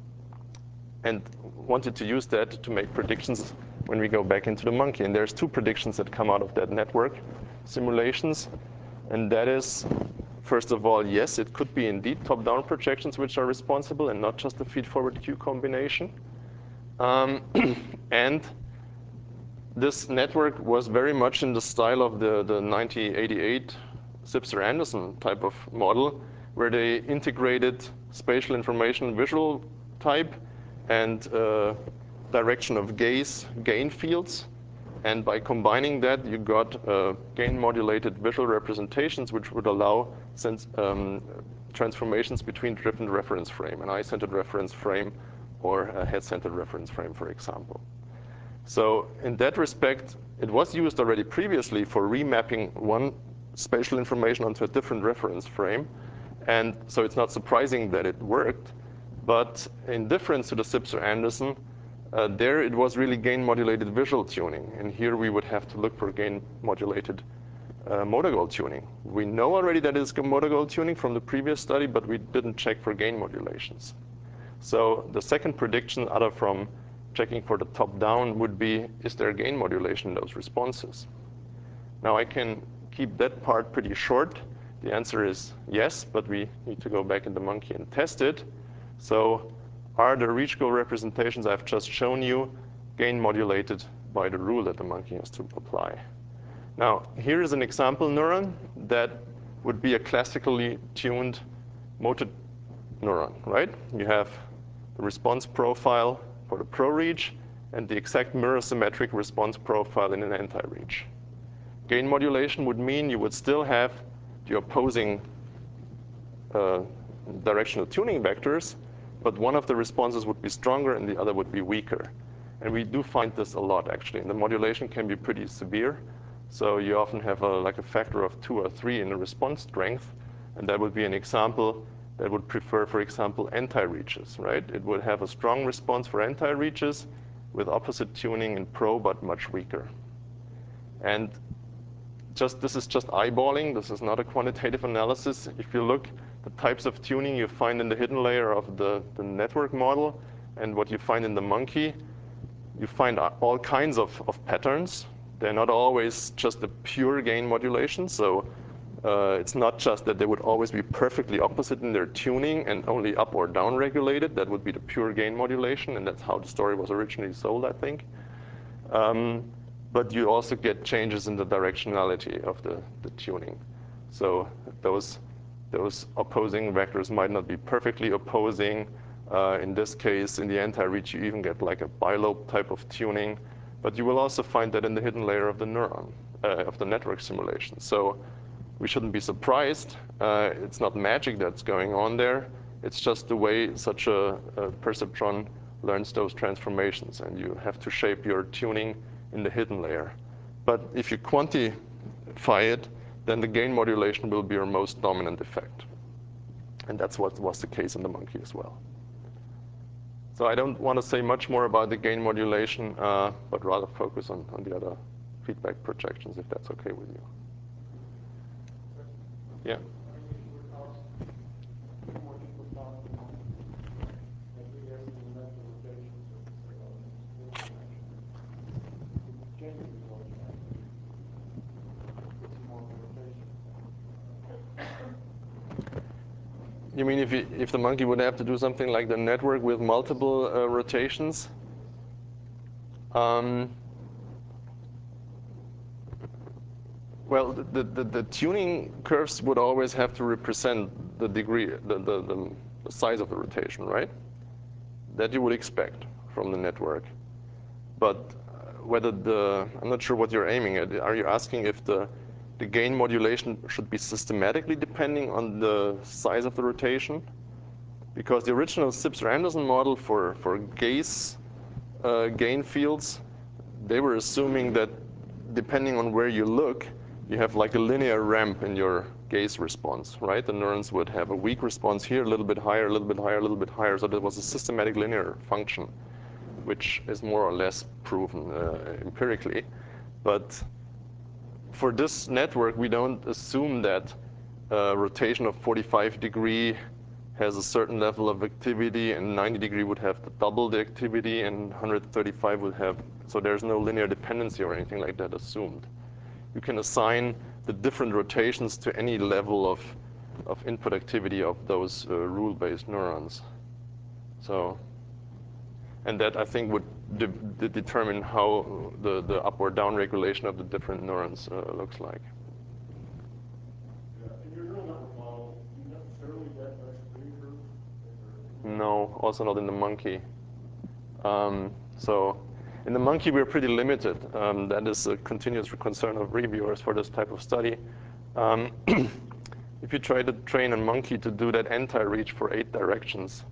and wanted to use that to make predictions when we go back into the monkey. And there's two predictions that come out of that network simulations. And that is, first of all, yes, it could be indeed top-down projections which are responsible and not just the feed-forward Q combination. Um, and this network was very much in the style of the, the nineteen eighty-eight Zipser-Anderson type of model, where they integrated spatial information visual type and uh, direction of gaze gain fields. And by combining that, you got uh, gain-modulated visual representations, which would allow sense, um, transformations between different reference frame, an eye-centered reference frame or a head-centered reference frame, for example. So in that respect, it was used already previously for remapping one spatial information onto a different reference frame. And so it's not surprising that it worked. But in difference to the Zipser-Anderson, uh, there it was really gain-modulated visual tuning. And here we would have to look for gain-modulated uh, motor goal tuning. We know already that it's motor goal tuning from the previous study, but we didn't check for gain modulations. So the second prediction, other from checking for the top-down, would be, is there gain modulation in those responses? Now I can keep that part pretty short. The answer is yes, but we need to go back in the monkey and test it. So are the reach goal representations I've just shown you gain modulated by the rule that the monkey has to apply? Now, here is an example neuron that would be a classically tuned motor neuron, right? You have the response profile for the pro-reach and the exact mirror symmetric response profile in an anti-reach. Gain modulation would mean you would still have the opposing uh, directional tuning vectors, but one of the responses would be stronger and the other would be weaker. And we do find this a lot, actually. And the modulation can be pretty severe. So you often have a, like a factor of two or three in the response strength. And that would be an example that would prefer, for example, anti-reaches, right? It would have a strong response for anti-reaches with opposite tuning in pro, but much weaker. And just this is just eyeballing. This is not a quantitative analysis. If you look the types of tuning you find in the hidden layer of the, the network model and what you find in the monkey, you find all kinds of, of patterns. They're not always just a pure gain modulation. So uh, it's not just that they would always be perfectly opposite in their tuning and only up or down regulated. That would be the pure gain modulation, and that's how the story was originally sold, I think. Um, but you also get changes in the directionality of the, the tuning. So those, those opposing vectors might not be perfectly opposing. Uh, in this case, in the anti-reach, you even get like a bilobe type of tuning. But you will also find that in the hidden layer of the neuron, uh, of the network simulation. So we shouldn't be surprised. Uh, it's not magic that's going on there. It's just the way such a, a perceptron learns those transformations, and you have to shape your tuning in the hidden layer. But if you quantify it, then the gain modulation will be your most dominant effect. And that's what was the case in the monkey as well. So I don't want to say much more about the gain modulation, uh, but rather focus on, on the other feedback projections, if that's okay with you. Yeah? You mean if, you, if the monkey would have to do something like the network with multiple uh, rotations? Um, well, the, the, the tuning curves would always have to represent the degree, the, the, the, the size of the rotation, right? That you would expect from the network. But whether the, I'm not sure what you're aiming at. Are you asking if the, the gain modulation should be systematically depending on the size of the rotation? Because the original Sipser-Anderson model for, for gaze uh, gain fields, they were assuming that depending on where you look, you have like a linear ramp in your gaze response, right? The neurons would have a weak response here, a little bit higher, a little bit higher, a little bit higher. So there was a systematic linear function, which is more or less proven uh, empirically. But for this network, we don't assume that uh, rotation of forty-five degree has a certain level of activity, and ninety degree would have the double the activity, and one hundred thirty-five would have, so there's no linear dependency or anything like that assumed. You can assign the different rotations to any level of, of input activity of those uh, rule-based neurons. So, and that I think would de de determine how the, the up or down regulation of the different neurons uh, looks like. Yeah, in your neural network model, do you necessarily get extra curves? No, also not in the monkey. Um, so in the monkey, we're pretty limited. Um, that is a continuous concern of reviewers for this type of study. Um, if you try to train a monkey to do that anti-reach for eight directions,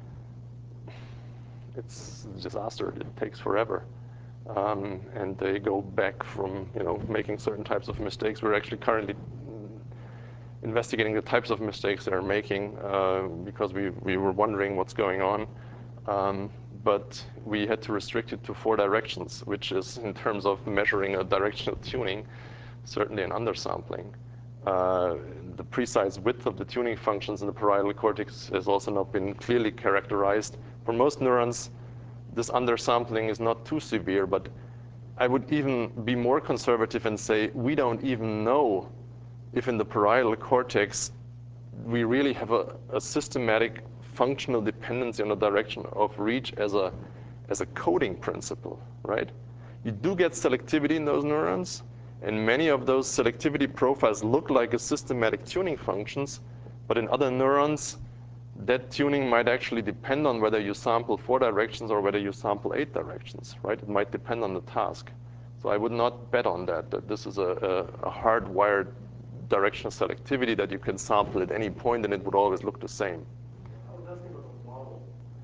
it's a disaster. It takes forever. Um, and they go back from, you know, making certain types of mistakes. We're actually currently investigating the types of mistakes they're making uh, because we, we were wondering what's going on. Um, but we had to restrict it to four directions, which is, in terms of measuring a directional tuning, certainly an undersampling. Uh, the precise width of the tuning functions in the parietal cortex has also not been clearly characterized. For most neurons, this undersampling is not too severe, but I would even be more conservative and say we don't even know if in the parietal cortex we really have a, a systematic functional dependency on the direction of reach as a, as a coding principle, right? You do get selectivity in those neurons, and many of those selectivity profiles look like a systematic tuning functions, but in other neurons, that tuning might actually depend on whether you sample four directions or whether you sample eight directions, right? It might depend on the task. So I would not bet on that, that this is a, a, a hardwired directional selectivity that you can sample at any point and it would always look the same. I was asking about the model.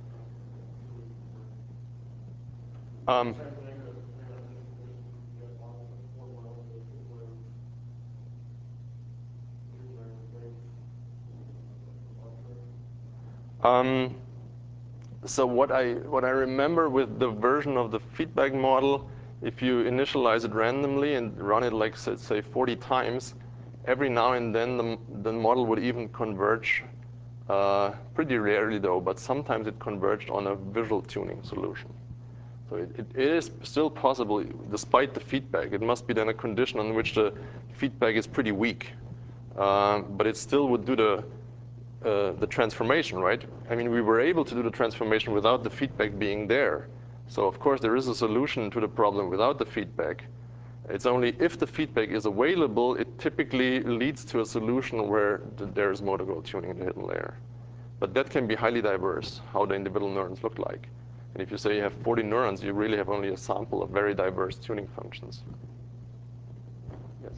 Um, Same thing that, you know, you get models that perform well, but where, where Um, so what I, what I remember with the version of the feedback model, if you initialize it randomly and run it like, say, say forty times, every now and then the, the model would even converge, uh, pretty rarely though, but sometimes it converged on a visual tuning solution. So it, it is still possible, despite the feedback. It must be then a condition on which the feedback is pretty weak. Um, but it still would do the, uh, the transformation, right? I mean, we were able to do the transformation without the feedback being there. So of course, there is a solution to the problem without the feedback. It's only if the feedback is available, it typically leads to a solution where th there is motor goal tuning in the hidden layer. But that can be highly diverse, how the individual neurons look like. And if you say you have forty neurons, you really have only a sample of very diverse tuning functions. Yes?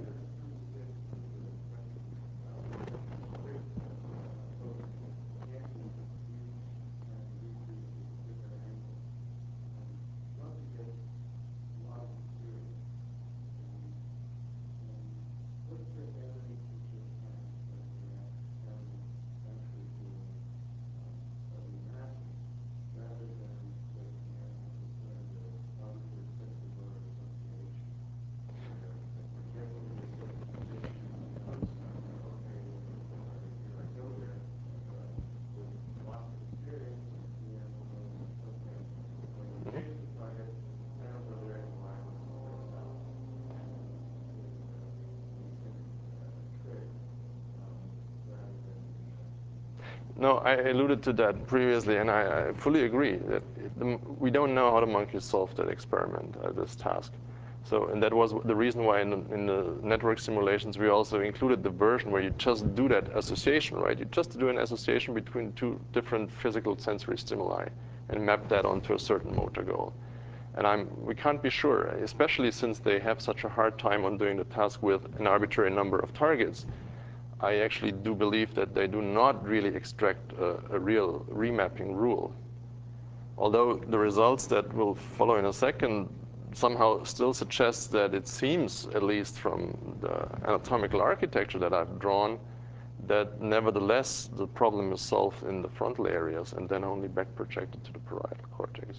No, I alluded to that previously, and I, I fully agree that it, the, we don't know how the monkeys solved that experiment, uh, this task. So, and that was the reason why in the, in the network simulations we also included the version where you just do that association, right? You just do an association between two different physical sensory stimuli and map that onto a certain motor goal. And I'm, we can't be sure, especially since they have such a hard time on doing the task with an arbitrary number of targets. I actually do believe that they do not really extract a, a real remapping rule. Although the results that will follow in a second somehow still suggest that it seems, at least from the anatomical architecture that I've drawn, that nevertheless the problem is solved in the frontal areas and then only back projected to the parietal cortex.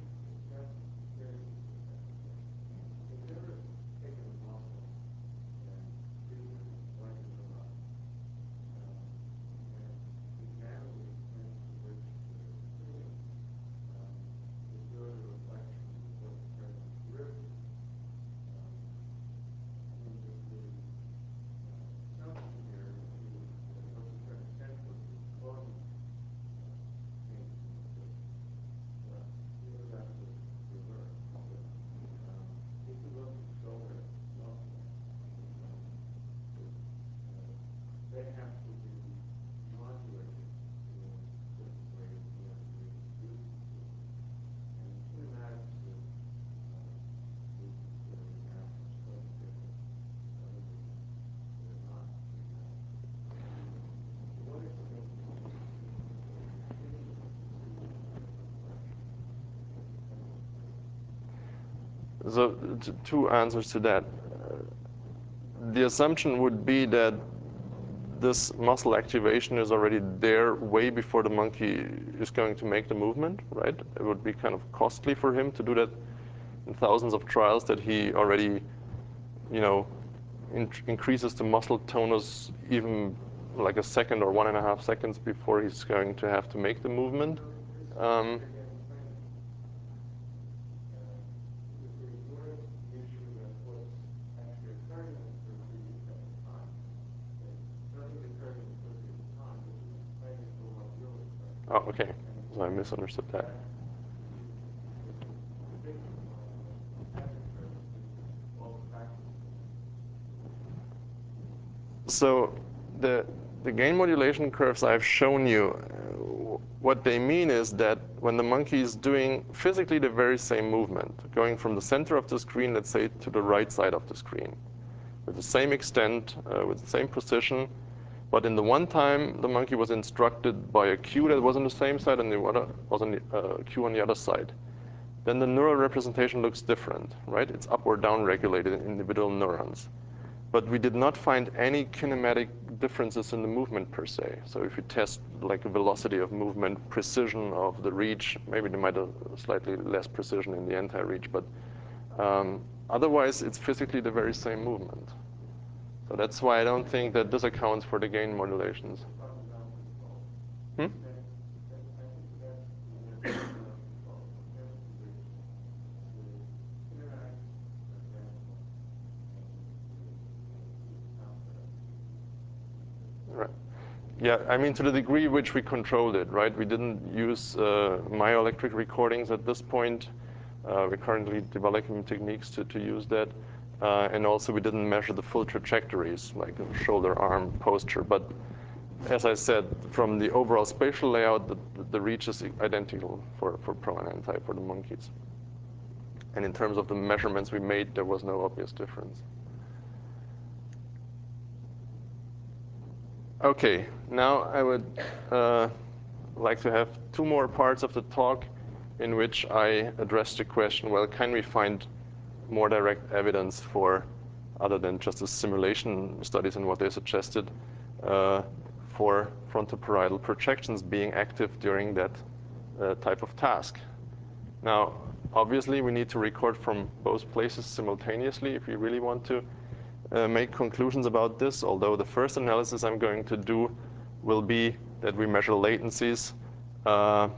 So t- two answers to that. Uh, the assumption would be that this muscle activation is already there way before the monkey is going to make the movement, right? It would be kind of costly for him to do that in thousands of trials, that he already, you know, in- increases the muscle tonus even like a second or one and a half seconds before he's going to have to make the movement. Um, oh, okay. So I misunderstood that. So the, the gain modulation curves I've shown you, uh, what they mean is that when the monkey is doing physically the very same movement, going from the center of the screen, let's say, to the right side of the screen, with the same extent, uh, with the same precision, but in the one time, the monkey was instructed by a cue that was on the same side and the other was on the uh, cue on the other side. Then the neural representation looks different, right? It's up or down regulated in individual neurons. But we did not find any kinematic differences in the movement per se. So if you test like a velocity of movement, precision of the reach, maybe they might have slightly less precision in the anti-reach, but um, otherwise it's physically the very same movement. So that's why I don't think that this accounts for the gain modulations. Hmm? Yeah, I mean, to the degree which we controlled it, right? We didn't use uh, myoelectric recordings at this point. Uh, we're currently developing techniques to, to use that. Uh, and also, we didn't measure the full trajectories, like shoulder, arm, posture. But as I said, from the overall spatial layout, the, the reach is identical for, for pro and anti for the monkeys. And in terms of the measurements we made, there was no obvious difference. Okay, now I would uh, like to have two more parts of the talk in which I address the question, well, can we find more direct evidence for, other than just the simulation studies and what they suggested, uh, for frontoparietal projections being active during that uh, type of task. Now, obviously, we need to record from both places simultaneously if we really want to Uh, make conclusions about this, although the first analysis I'm going to do will be that we measure latencies uh,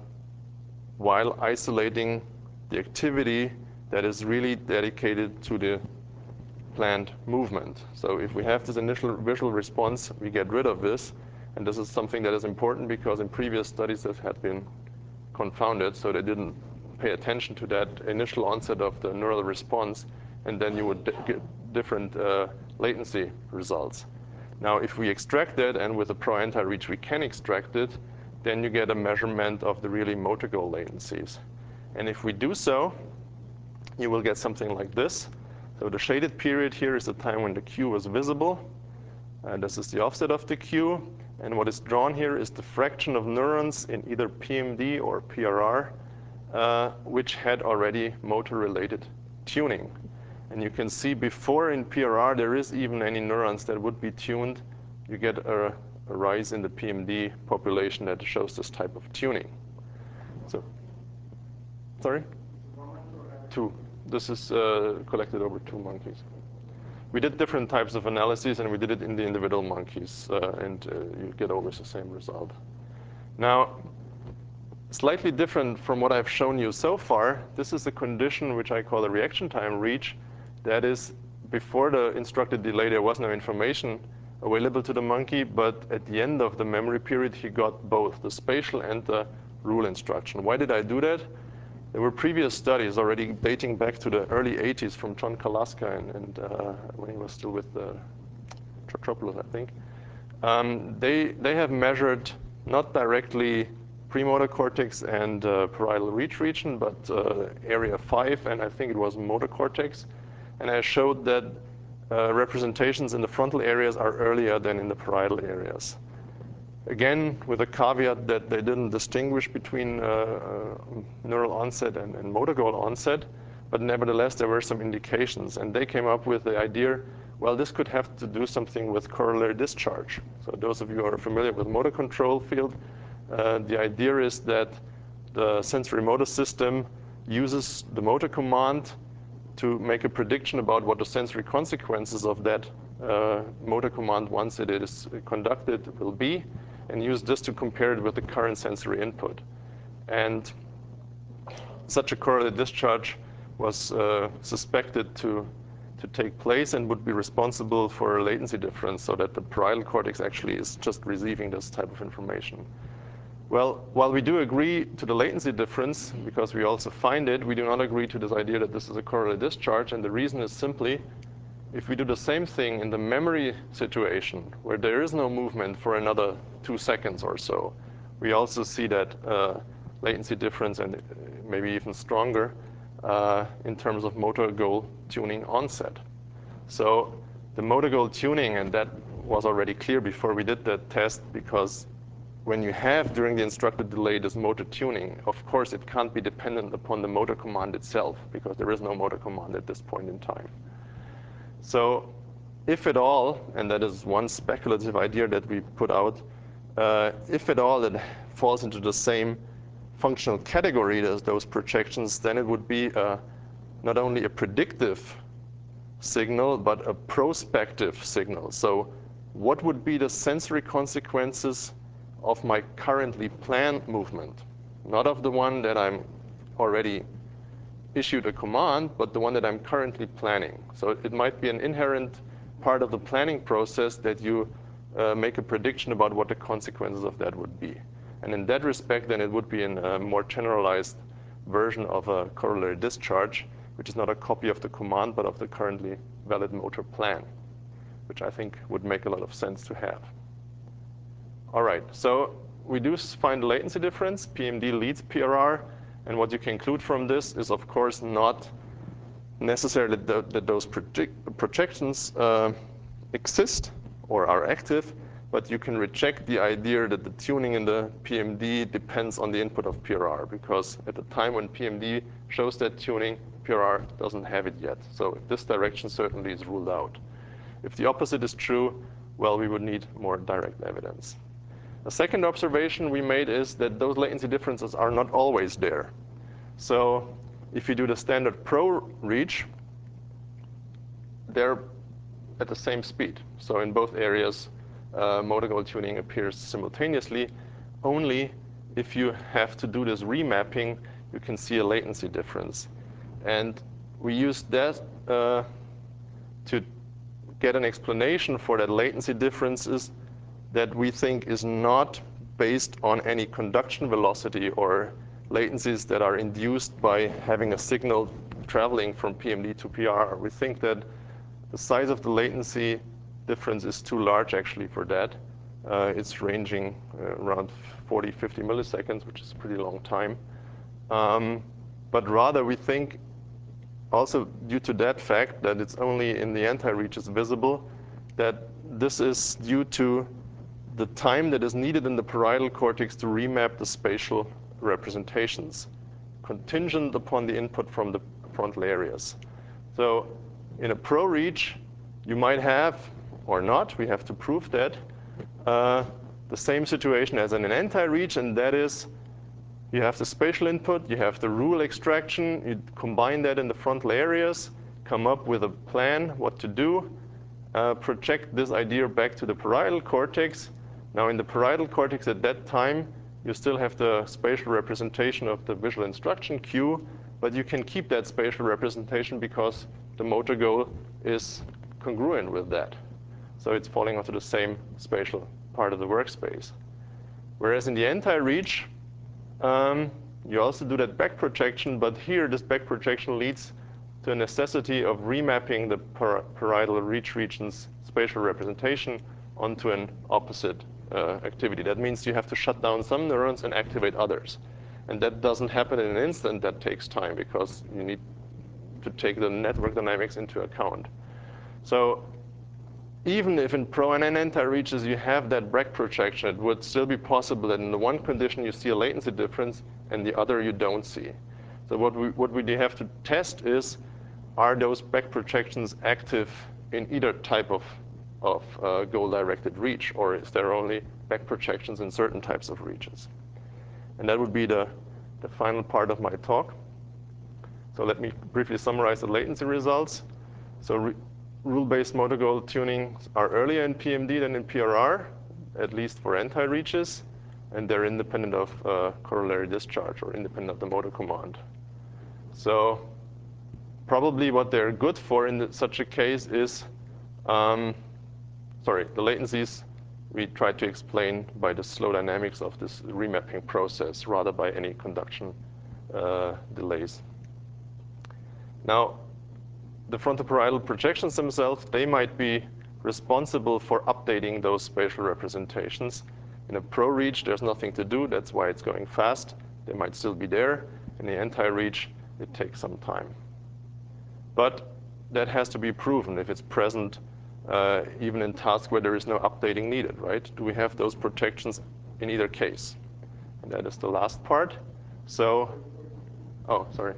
while isolating the activity that is really dedicated to the planned movement. So if we have this initial visual response, we get rid of this. And this is something that is important because in previous studies this had been confounded, so they didn't pay attention to that initial onset of the neural response, and then you would get different uh, latency results. Now, if we extract it, and with the pro-anti reach we can extract it, then you get a measurement of the really motor goal latencies. And if we do so, you will get something like this. So the shaded period here is the time when the cue was visible. And this is the offset of the cue. And what is drawn here is the fraction of neurons in either P M D or P R R, uh, which had already motor-related tuning. And you can see before in P R R, there is even any neurons that would be tuned. You get a, a rise in the P M D population that shows this type of tuning. So, sorry? Two. This is uh, collected over two monkeys. We did different types of analyses, and we did it in the individual monkeys, uh, and uh, you get always the same result. Now, slightly different from what I've shown you so far, this is a condition which I call a reaction time reach. That is, before the instructed delay, there was no information available to the monkey, but at the end of the memory period, he got both the spatial and the rule instruction. Why did I do that? There were previous studies already dating back to the early eighties from John Kalaska and, and uh, when he was still with the Tropopoulos, I think. Um, they, they have measured not directly premotor cortex and uh, parietal reach region, but uh, area five, and I think it was motor cortex. And I showed that uh, representations in the frontal areas are earlier than in the parietal areas. Again, with a caveat that they didn't distinguish between uh, uh, neural onset and, and motor goal onset, but nevertheless, there were some indications. And they came up with the idea, well, this could have to do something with corollary discharge. So those of you who are familiar with motor control field, uh, the idea is that the sensory motor system uses the motor command to make a prediction about what the sensory consequences of that uh, motor command, once it is conducted, will be, and use this to compare it with the current sensory input. And such a correlated discharge was uh, suspected to, to take place and would be responsible for a latency difference, so that the parietal cortex actually is just receiving this type of information. Well, while we do agree to the latency difference, because we also find it, we do not agree to this idea that this is a correlated discharge. And the reason is simply, if we do the same thing in the memory situation, where there is no movement for another two seconds or so, we also see that uh, latency difference, and maybe even stronger, uh, in terms of motor goal tuning onset. So the motor goal tuning, and that was already clear before we did that test, because when you have, during the instructed delay, this motor tuning, of course, it can't be dependent upon the motor command itself, because there is no motor command at this point in time. So if at all, and that is one speculative idea that we put out, uh, if at all it falls into the same functional category as those projections, then it would be uh, not only a predictive signal, but a prospective signal. So what would be the sensory consequences of my currently planned movement? Not of the one that I'm already issued a command, but the one that I'm currently planning. So it might be an inherent part of the planning process that you uh, make a prediction about what the consequences of that would be. And in that respect, then it would be in a more generalized version of a corollary discharge, which is not a copy of the command, but of the currently valid motor plan, which I think would make a lot of sense to have. All right, so we do find a latency difference. P M D leads P R R. And what you can conclude from this is, of course, not necessarily that, that those project, projections uh, exist or are active, but you can reject the idea that the tuning in the P M D depends on the input of P R R, because at the time when P M D shows that tuning, P R R doesn't have it yet. So this direction certainly is ruled out. If the opposite is true, well, we would need more direct evidence. A second observation we made is that those latency differences are not always there. So if you do the standard pro reach, they're at the same speed. So in both areas, uh, motor goal tuning appears simultaneously. Only if you have to do this remapping, you can see a latency difference. And we used that uh, to get an explanation for that latency differences that we think is not based on any conduction velocity or latencies that are induced by having a signal traveling from P M D to P R R. We think that the size of the latency difference is too large actually for that. Uh, it's ranging uh, around forty, fifty milliseconds, which is a pretty long time. Um, but rather we think also due to that fact that it's only in the anti-reaches visible, that this is due to the time that is needed in the parietal cortex to remap the spatial representations, contingent upon the input from the frontal areas. So in a pro reach, you might have, or not, we have to prove that, uh, the same situation as in an anti-reach, and that is you have the spatial input, you have the rule extraction, you combine that in the frontal areas, come up with a plan what to do, uh, project this idea back to the parietal cortex. Now in the parietal cortex at that time, you still have the spatial representation of the visual instruction cue, but you can keep that spatial representation because the motor goal is congruent with that. So it's falling onto the same spatial part of the workspace. Whereas in the anti-reach, um, you also do that back projection, but here this back projection leads to a necessity of remapping the par parietal reach region's spatial representation onto an opposite uh, activity. That means you have to shut down some neurons and activate others. And that doesn't happen in an instant. That takes time because you need to take the network dynamics into account. So even if in pro and anti-reaches you have that back projection, it would still be possible that in the one condition you see a latency difference and the other you don't see. So what we, what we have to test is, are those back projections active in either type of, of uh, goal-directed reach, or is there only back projections in certain types of reaches? And that would be the, the final part of my talk. So let me briefly summarize the latency results. So re rule-based motor goal tunings are earlier in P M D than in P R R, at least for anti-reaches, and they're independent of uh, corollary discharge or independent of the motor command. So probably what they're good for in the, such a case is, um, sorry, the latencies we try to explain by the slow dynamics of this remapping process rather by any conduction uh, delays. Now, the frontoparietal projections themselves, they might be responsible for updating those spatial representations. In a pro reach, there's nothing to do. That's why it's going fast. They might still be there. In the anti-reach, it takes some time. But that has to be proven if it's present, uh, even in tasks where there is no updating needed, right? Do we have those protections in either case? And that is the last part. So, oh, sorry.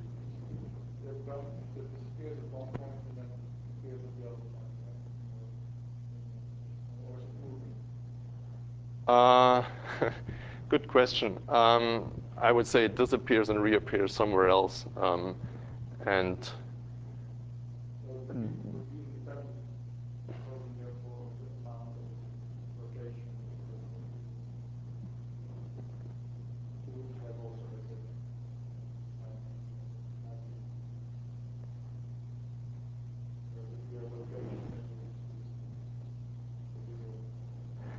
Uh, good question. Um, I would say it disappears and reappears somewhere else. Um, and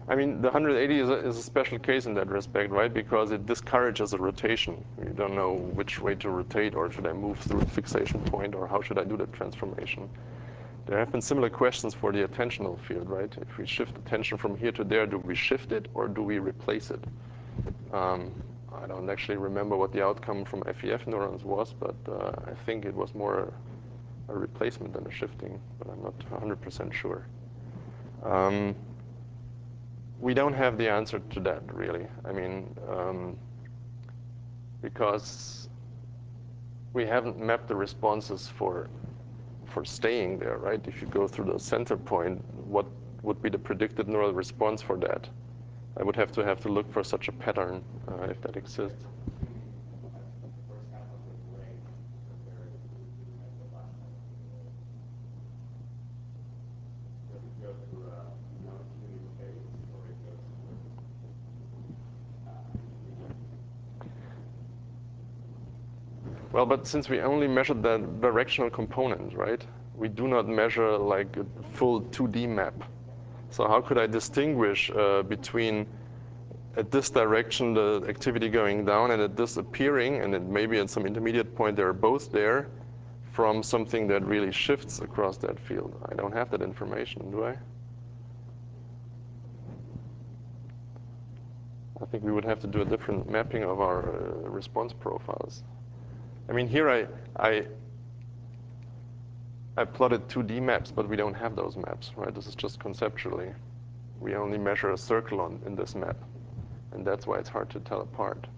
I mean, the one hundred eighty is a, is a special case in that respect, right? Because it discourages a rotation. You don't know which way to rotate, or should I move through the fixation point, or how should I do the transformation? There have been similar questions for the attentional field, right? If we shift attention from here to there, do we shift it or do we replace it? Um, I don't actually remember what the outcome from F E F neurons was, but uh, I think it was more a replacement than a shifting, but I'm not one hundred percent sure. Um, we don't have the answer to that, really. I mean, um, because we haven't mapped the responses for for staying there, right? If you go through the center point, what would be the predicted neural response for that? I would have to have to look for such a pattern, uh, if that exists. First half of the brain compared to the last half of the brain. Does it go to uh, non-tuning phase or it goes to uh, Well, but since we only measured the directional component, right? We do not measure like a full two D map. So how could I distinguish uh, between at this direction the activity going down and at this appearing, and then maybe at some intermediate point they're both there, from something that really shifts across that field? I don't have that information, do I? I think we would have to do a different mapping of our uh, response profiles. I mean, here I, I, I plotted two D maps, but we don't have those maps, right? This is just conceptually. We only measure a circle on, in this map, and that's why it's hard to tell apart.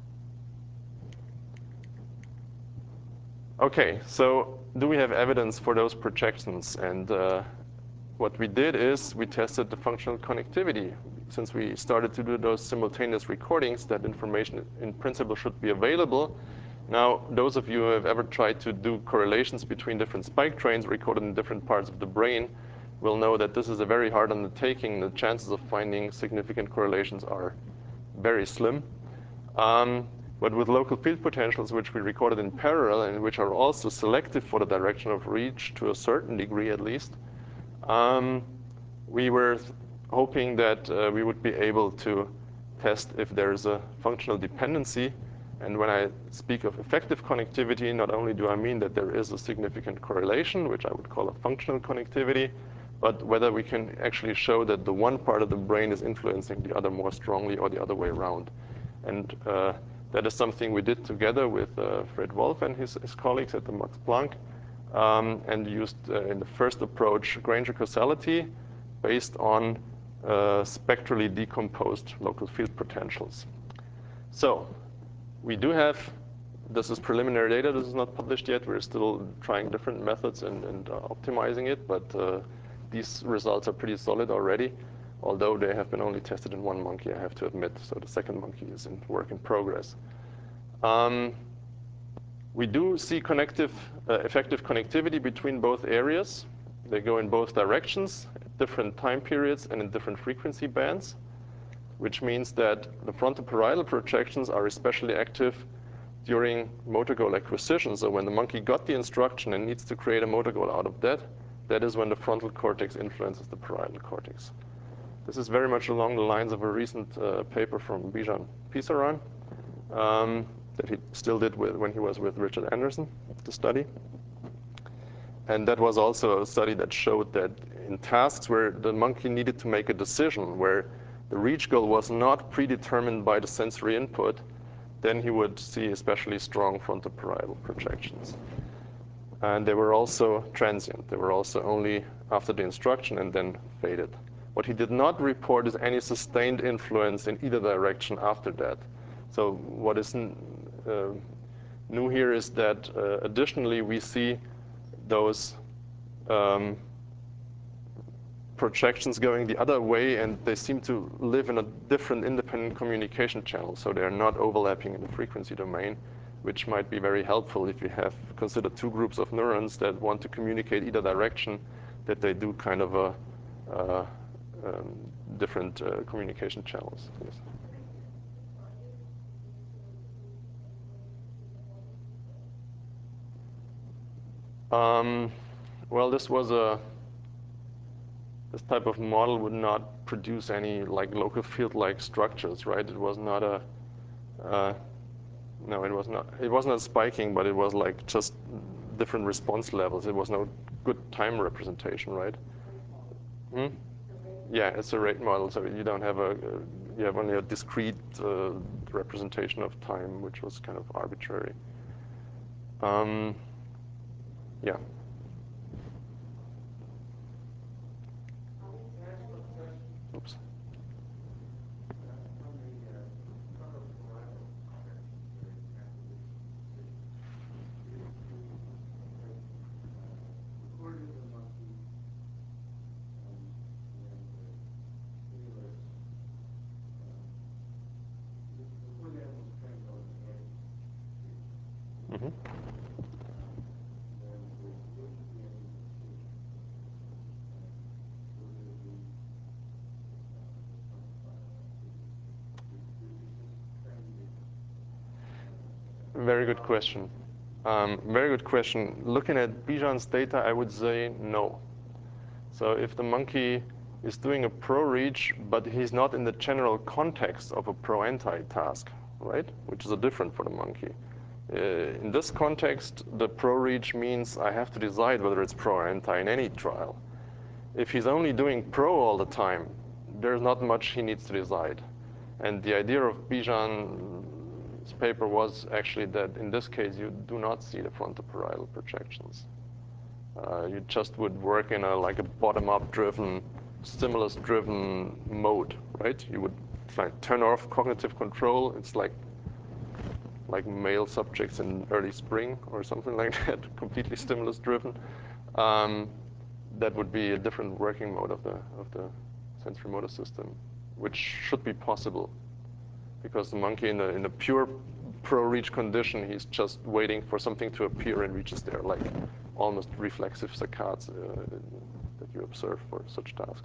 Okay, so do we have evidence for those projections? And uh, what we did is we tested the functional connectivity. Since we started to do those simultaneous recordings, that information in principle should be available. Now, those of you who have ever tried to do correlations between different spike trains recorded in different parts of the brain will know that this is a very hard undertaking. The chances of finding significant correlations are very slim. Um, but with local field potentials, which we recorded in parallel and which are also selective for the direction of reach to a certain degree at least, um, we were hoping that uh, we would be able to test if there's a functional dependency. And when I speak of effective connectivity, not only do I mean that there is a significant correlation, which I would call a functional connectivity, but whether we can actually show that the one part of the brain is influencing the other more strongly or the other way around. And uh, that is something we did together with uh, Fred Wolf and his, his colleagues at the Max Planck, um, and used uh, in the first approach Granger causality based on uh, spectrally decomposed local field potentials. So we do have, this is preliminary data, this is not published yet, we're still trying different methods and, and uh, optimizing it, but uh, these results are pretty solid already, although they have been only tested in one monkey, I have to admit, so the second monkey is in work in progress. Um, we do see connective, uh, effective connectivity between both areas. They go in both directions at different time periods and in different frequency bands, which means that the frontoparietal projections are especially active during motor goal acquisition. So when the monkey got the instruction and needs to create a motor goal out of that, that is when the frontal cortex influences the parietal cortex. This is very much along the lines of a recent uh, paper from Bijan Pisaran um, that he still did with, when he was with Richard Anderson, the study. And that was also a study that showed that in tasks where the monkey needed to make a decision, where the reach goal was not predetermined by the sensory input, then he would see especially strong frontoparietal projections. And they were also transient. They were also only after the instruction and then faded. What he did not report is any sustained influence in either direction after that. So what is uh, new here is that uh, additionally we see those um, projections going the other way, and they seem to live in a different independent communication channel. So they're not overlapping in the frequency domain, which might be very helpful if you have considered two groups of neurons that want to communicate either direction, that they do kind of a uh, um, different uh, communication channels. Yes. Um, well, this was a this type of model would not produce any like local field-like structures, right? It was not a, uh, no, it was not, it was not spiking, but it was like just different response levels. It was no good time representation, right? Hmm? Yeah, it's a rate model, so you don't have a, you have only a discrete uh, representation of time, which was kind of arbitrary. Um, yeah. Oops. Mm-hmm. Very good question. Um, very good question. Looking at Bijan's data, I would say no. So if the monkey is doing a pro-reach, but he's not in the general context of a pro-anti task, right? Which is a different for the monkey. Uh, in this context, the pro-reach means I have to decide whether it's pro or anti in any trial. If he's only doing pro all the time, there's not much he needs to decide. And the idea of Bijan's paper was actually that in this case, you do not see the frontoparietal projections. Uh, you just would work in a like a bottom-up driven, stimulus-driven mode, right? You would like turn off cognitive control. It's like like male subjects in early spring or something like that, completely stimulus-driven. Um, that would be a different working mode of the of the sensory motor system, which should be possible, because the monkey in a in a pure pro-reach condition, he's just waiting for something to appear and reaches there, like almost reflexive saccades uh, that you observe for such tasks.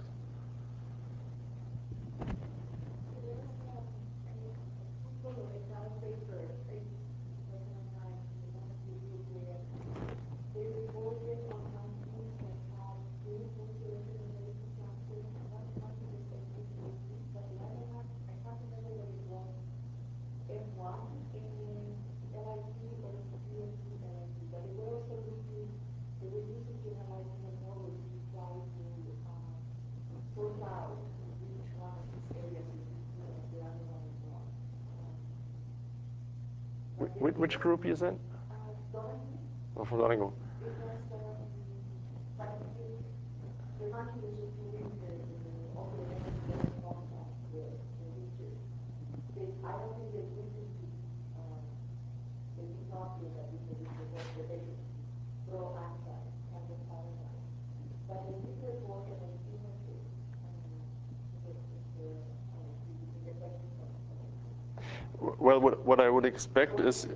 Which, which group is it? Oh, from Laringo. Well, what, what I would expect is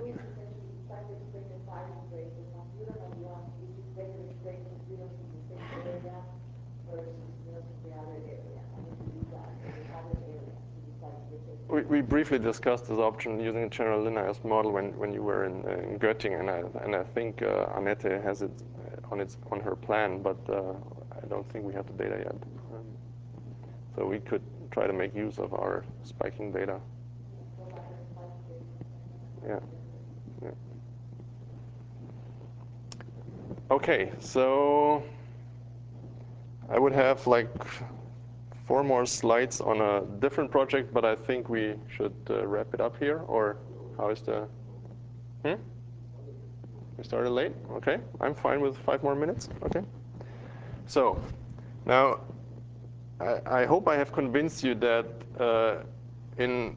we, we briefly discussed this option using a general Linnaeus model when, when you were in, uh, in Göttingen, and I, and I think uh, Annette has it on its on her plan, but uh, I don't think we have the data yet. Um, so we could try to make use of our spiking data. Yeah. Yeah. Okay, so I would have like four more slides on a different project, but I think we should uh, wrap it up here, or how is the, hmm? We started late? Okay, I'm fine with five more minutes, okay. So, now, I, I hope I have convinced you that uh, in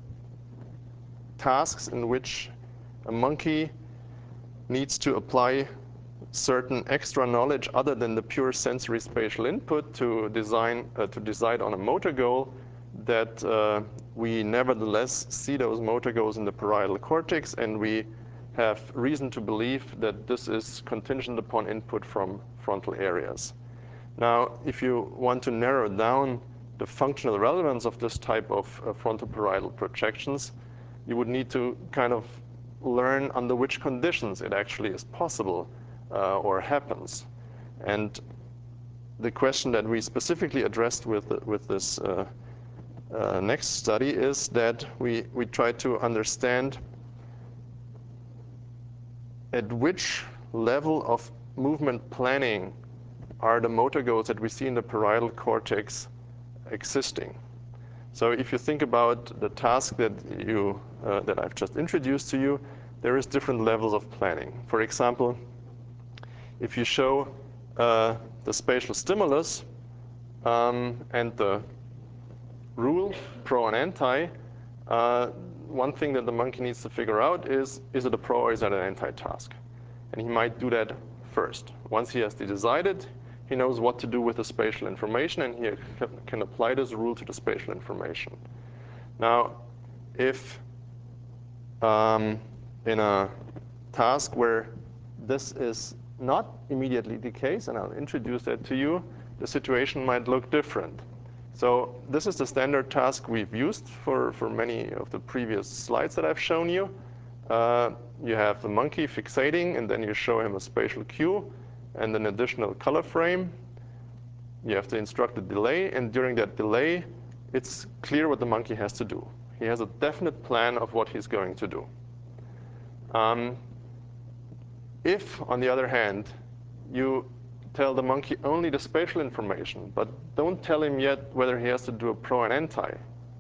tasks in which a monkey needs to apply certain extra knowledge other than the pure sensory spatial input to design uh, to decide on a motor goal, that uh, we nevertheless see those motor goals in the parietal cortex, and we have reason to believe that this is contingent upon input from frontal areas. Now, if you want to narrow down the functional relevance of this type of uh, frontoparietal projections, you would need to kind of learn under which conditions it actually is possible uh, or happens. And the question that we specifically addressed with, with this uh, uh, next study is that we, we try to understand at which level of movement planning are the motor goals that we see in the parietal cortex existing. So if you think about the task that, you, uh, that I've just introduced to you, there is different levels of planning. For example, if you show uh, the spatial stimulus um, and the rule, pro and anti, uh, one thing that the monkey needs to figure out is, is it a pro or is it an anti task? And he might do that first. Once he has decided, he knows what to do with the spatial information, and he can apply this rule to the spatial information. Now, if um, in a task where this is not immediately the case, and I'll introduce that to you, the situation might look different. So this is the standard task we've used for, for many of the previous slides that I've shown you. Uh, you have the monkey fixating, and then you show him a spatial cue and an additional color frame. You have to instruct a delay, and during that delay, it's clear what the monkey has to do. He has a definite plan of what he's going to do. Um, if, on the other hand, you tell the monkey only the spatial information, but don't tell him yet whether he has to do a pro and anti,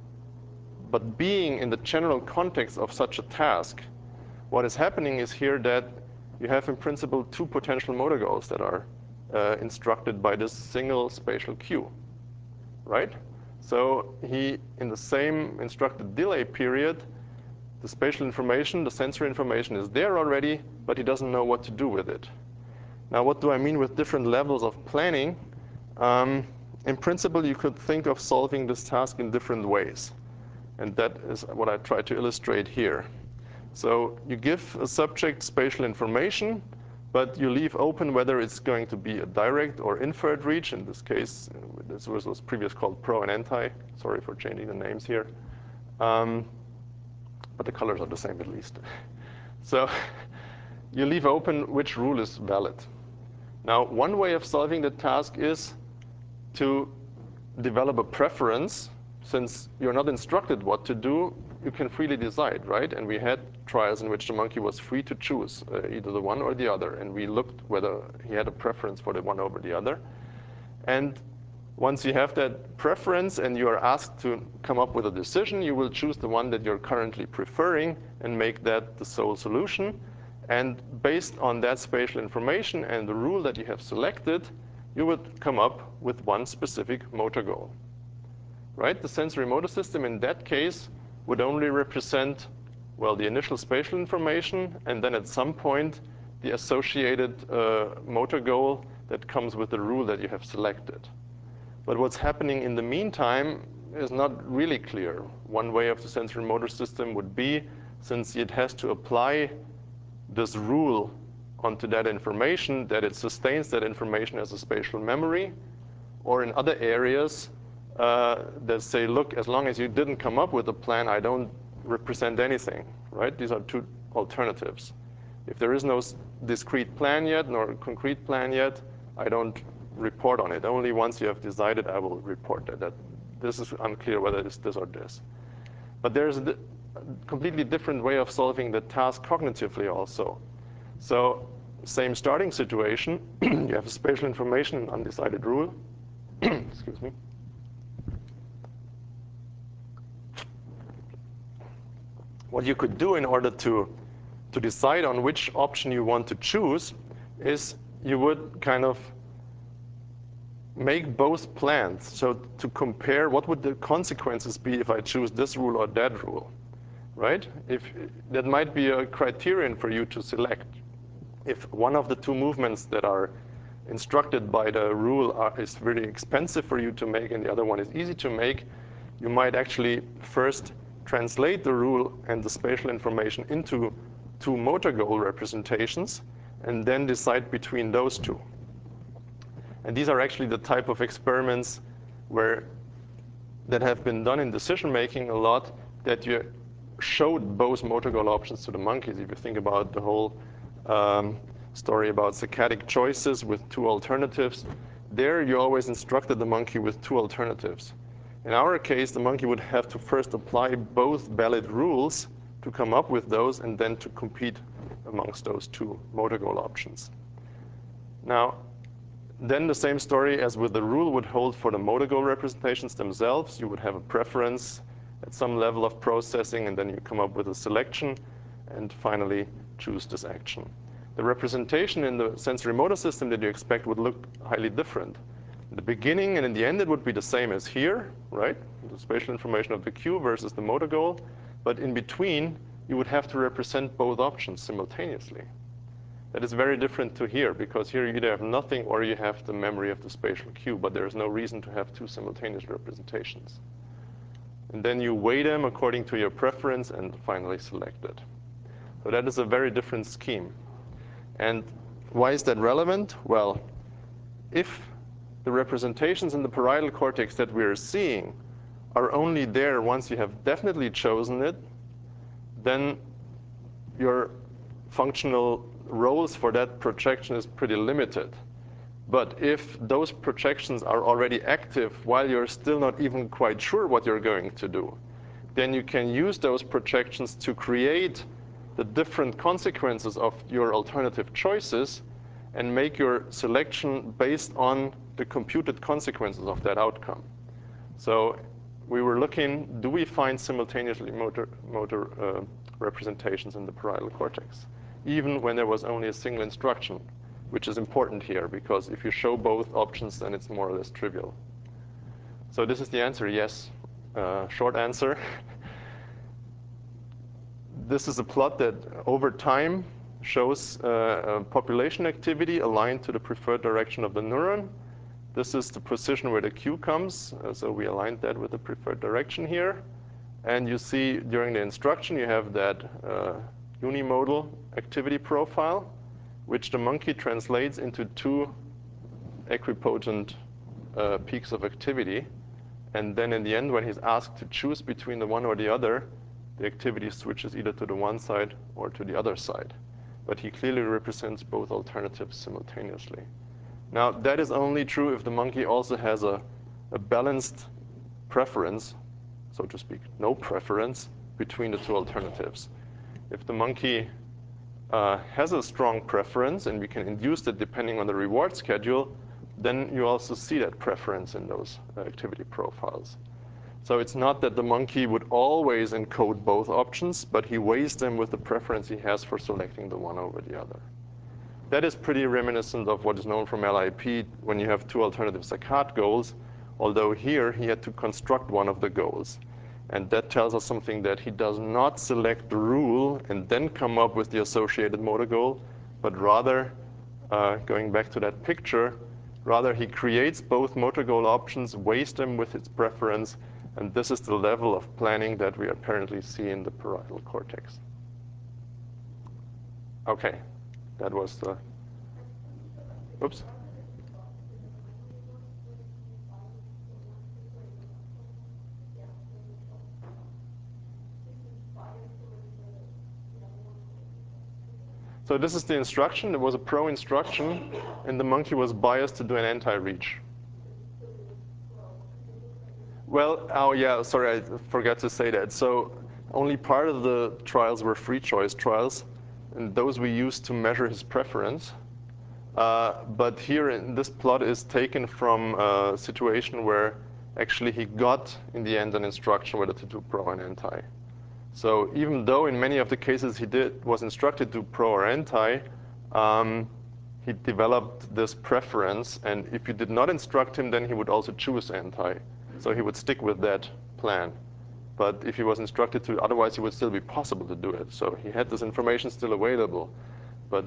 but being in the general context of such a task, what is happening is here that you have in principle two potential motor goals that are uh, instructed by this single spatial cue, right? So he, in the same instructed delay period, the spatial information, the sensory information is there already, but he doesn't know what to do with it. Now, what do I mean with different levels of planning? Um, in principle, you could think of solving this task in different ways. And that is what I try to illustrate here. So you give a subject spatial information, but you leave open whether it's going to be a direct or inferred reach. In this case, this was, was previously called pro and anti. Sorry for changing the names here. Um, but the colors are the same at least. So you leave open which rule is valid. Now, one way of solving the task is to develop a preference. Since you're not instructed what to do, you can freely decide, right? And we had trials in which the monkey was free to choose uh, either the one or the other. And we looked whether he had a preference for the one over the other. And once you have that preference and you are asked to come up with a decision, you will choose the one that you're currently preferring and make that the sole solution. And based on that spatial information and the rule that you have selected, you would come up with one specific motor goal, right? The sensory motor system in that case would only represent, well, the initial spatial information, and then at some point, the associated uh, motor goal that comes with the rule that you have selected. But what's happening in the meantime is not really clear. One way of the sensory motor system would be, since it has to apply this rule onto that information, that it sustains that information as a spatial memory, or in other areas uh, that say, look, as long as you didn't come up with a plan, I don't represent anything, right? These are two alternatives. If there is no discrete plan yet, nor concrete plan yet, I don't report on it. Only once you have decided, I will report that. that this is unclear whether it's this or this. But there's a completely different way of solving the task cognitively also. So same starting situation. You have a spatial information, an undecided rule. Excuse me. What you could do in order to, to decide on which option you want to choose is you would kind of make both plans. So to compare what would the consequences be if I choose this rule or that rule, right? If that might be a criterion for you to select. If one of the two movements that are instructed by the rule are, is really expensive for you to make and the other one is easy to make, you might actually first translate the rule and the spatial information into two motor goal representations and then decide between those two. And these are actually the type of experiments where that have been done in decision making a lot, that you showed both motor goal options to the monkeys. If you think about the whole um, story about saccadic choices with two alternatives, There, you always instructed the monkey with two alternatives. In our case, the monkey would have to first apply both valid rules to come up with those and then to compete amongst those two motor goal options. Now, then the same story as with the rule would hold for the motor goal representations themselves. You would have a preference at some level of processing, and then you come up with a selection and finally choose this action. The representation in the sensory motor system that you expect would look highly different. In the beginning and in the end, it would be the same as here, right? The spatial information of the cue versus the motor goal. But in between, you would have to represent both options simultaneously. That is very different to here, because here you either have nothing or you have the memory of the spatial cue, but there is no reason to have two simultaneous representations. And then you weigh them according to your preference and finally select it. So that is a very different scheme. And why is that relevant? Well, if the representations in the parietal cortex that we are seeing are only there once you have definitely chosen it, then your functional roles for that projection is pretty limited. But if those projections are already active while you're still not even quite sure what you're going to do, then you can use those projections to create the different consequences of your alternative choices and make your selection based on the computed consequences of that outcome. So we were looking, do we find simultaneously motor, motor uh, representations in the parietal cortex, even when there was only a single instruction, which is important here, because if you show both options, then it's more or less trivial. So this is the answer, yes. Uh, short answer. This is a plot that over time shows uh, population activity aligned to the preferred direction of the neuron. This is the position where the cue comes. Uh, so we aligned that with the preferred direction here. And you see during the instruction, you have that uh, unimodal activity profile, which the monkey translates into two equipotent uh, peaks of activity. And then in the end, when he's asked to choose between the one or the other, the activity switches either to the one side or to the other side. But he clearly represents both alternatives simultaneously. Now, that is only true if the monkey also has a, a balanced preference, so to speak, no preference between the two alternatives. If the monkey uh, has a strong preference, and we can induce it depending on the reward schedule, then you also see that preference in those uh, activity profiles. So it's not that the monkey would always encode both options, but he weighs them with the preference he has for selecting the one over the other. That is pretty reminiscent of what is known from L I P when you have two alternative Saccard goals, although here he had to construct one of the goals. And that tells us something, that he does not select the rule and then come up with the associated motor goal, but rather, uh, going back to that picture, rather he creates both motor goal options, weighs them with its preference, and this is the level of planning that we apparently see in the parietal cortex. Okay, that was the, oops. So this is the instruction. It was a pro instruction, and the monkey was biased to do an anti-reach. Well, oh yeah, sorry, I forgot to say that. So only part of the trials were free choice trials, and those we used to measure his preference. Uh, but here in this plot is taken from a situation where actually he got, in the end, an instruction whether to do pro and anti. So even though in many of the cases he did was instructed to pro or anti, um, he developed this preference. And if you did not instruct him, then he would also choose anti. So he would stick with that plan. But if he was instructed to, otherwise it would still be possible to do it. So he had this information still available. But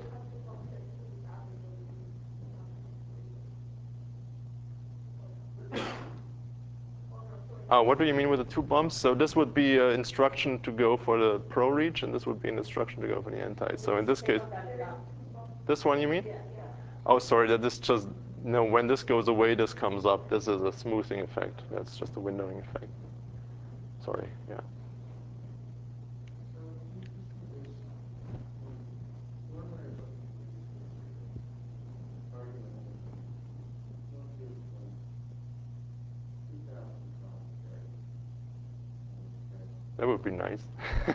Uh, what do you mean with the two bumps? So this would be an instruction to go for the pro reach, and this would be an instruction to go for the anti. So in this case, this one you mean? Oh, sorry, that this just, no, when this goes away, this comes up. This is a smoothing effect. That's just a windowing effect. Sorry, yeah. That would be nice.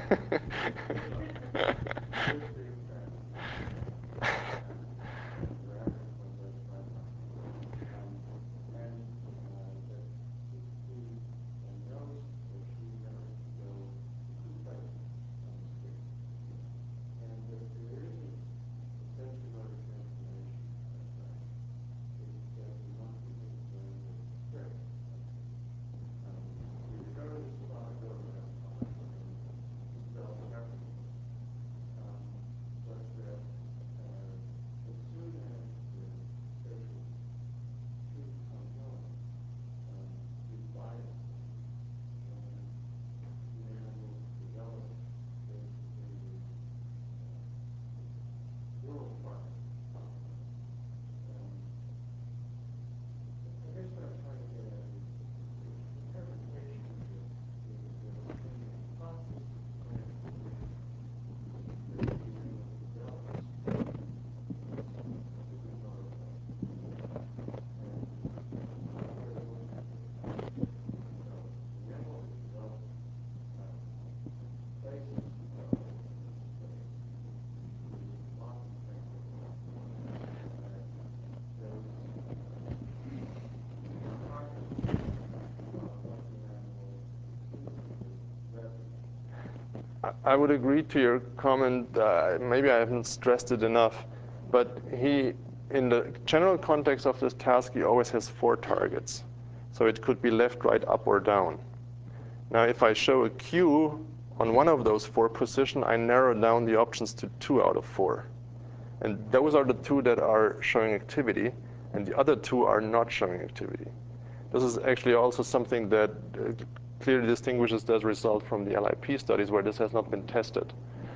I would agree to your comment. Uh, maybe I haven't stressed it enough, but he, in the general context of this task, he always has four targets. So it could be left, right, up, or down. Now, if I show a Q on one of those four positions, I narrow down the options to two out of four. And those are the two that are showing activity, and the other two are not showing activity. This is actually also something that uh, clearly distinguishes this result from the L I P studies where this has not been tested.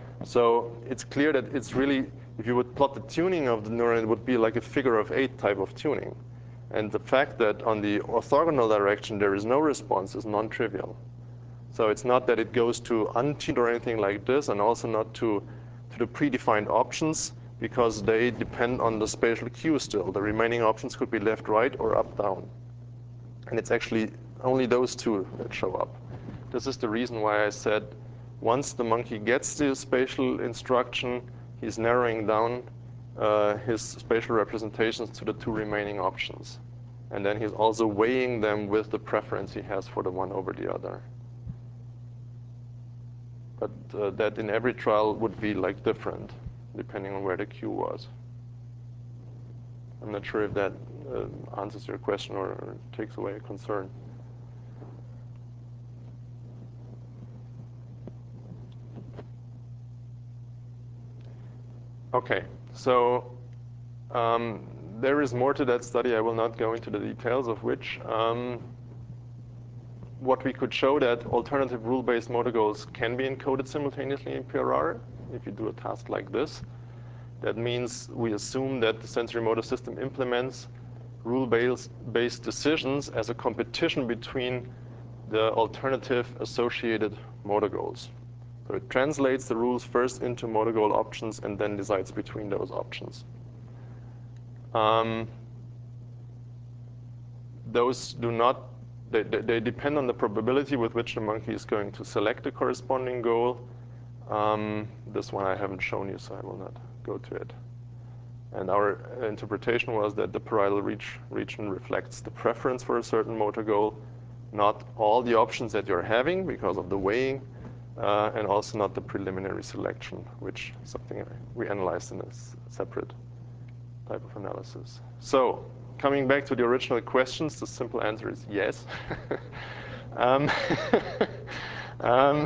So it's clear that it's really, if you would plot the tuning of the neuron, it would be like a figure of eight type of tuning. And the fact that on the orthogonal direction there is no response is non-trivial. So it's not that it goes to untuned or anything like this, and also not to, to the predefined options, because they depend on the spatial cue still. The remaining options could be left, right, or up, down. And it's actually only those two that show up. This is the reason why I said once the monkey gets the spatial instruction, he's narrowing down uh, his spatial representations to the two remaining options. And then he's also weighing them with the preference he has for the one over the other. But uh, that in every trial would be like different, depending on where the cue was. I'm not sure if that uh, answers your question or, or takes away a concern. Okay, so um, there is more to that study. I will not go into the details of which. Um, what we could show that alternative rule-based motor goals can be encoded simultaneously in P R R if you do a task like this. That means we assume that the sensory motor system implements rule-based decisions as a competition between the alternative associated motor goals. So it translates the rules first into motor goal options and then decides between those options. Um, those do not, they, they depend on the probability with which the monkey is going to select the corresponding goal. Um, this one I haven't shown you, so I will not go to it. And our interpretation was that the parietal reach region reflects the preference for a certain motor goal, not all the options that you're having because of the weighing, uh, and also not the preliminary selection, which is something we analyzed in a separate type of analysis. So coming back to the original questions, the simple answer is yes. um, um,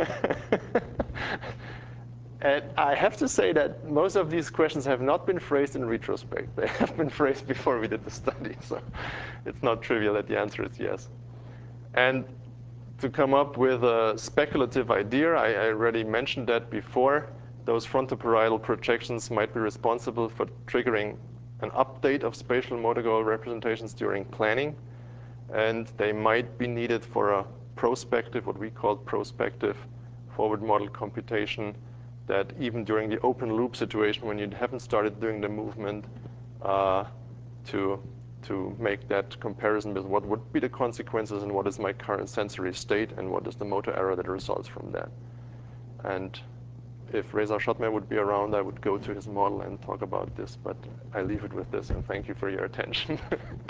And I have to say that most of these questions have not been phrased in retrospect. They have been phrased before we did the study. So it's not trivial that the answer is yes. And to come up with a speculative idea, I, I already mentioned that before. Those frontoparietal projections might be responsible for triggering an update of spatial motor goal representations during planning. And they might be needed for a prospective, what we call prospective forward model computation, that even during the open loop situation, when you haven't started doing the movement, uh, to to make that comparison with what would be the consequences and what is my current sensory state and what is the motor error that results from that. And if Reza Shotman would be around, I would go to his model and talk about this, but I leave it with this, and thank you for your attention.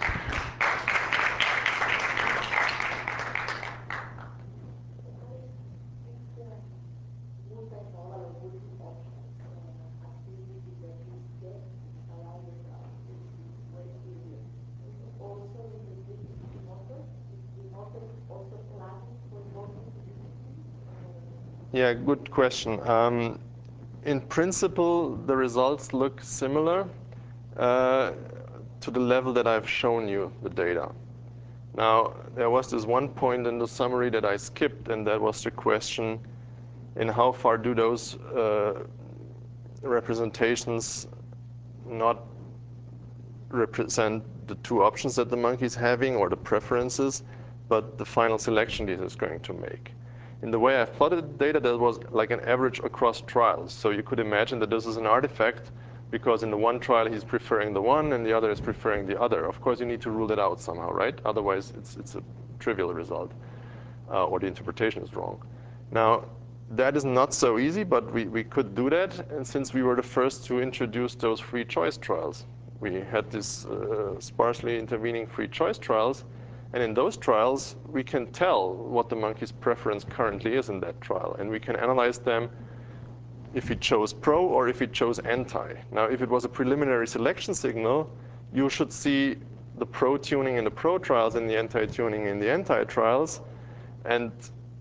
Yeah, good question. Um, in principle, the results look similar uh, to the level that I've shown you the data. Now, there was this one point in the summary that I skipped, and that was the question, in how far do those uh, representations not represent the two options that the monkey is having or the preferences, but the final selection that is going to make. In the way I've plotted the data, that was like an average across trials. So you could imagine that this is an artifact because in the one trial he's preferring the one and the other is preferring the other. Of course, you need to rule that out somehow, right? Otherwise, it's, it's a trivial result uh, or the interpretation is wrong. Now, that is not so easy, but we, we could do that. And since we were the first to introduce those free choice trials, we had these uh, sparsely intervening free choice trials. And in those trials, we can tell what the monkey's preference currently is in that trial. And we can analyze them if he chose pro or if he chose anti. Now, if it was a preliminary selection signal, you should see the pro tuning in the pro trials and the anti tuning in the anti trials. And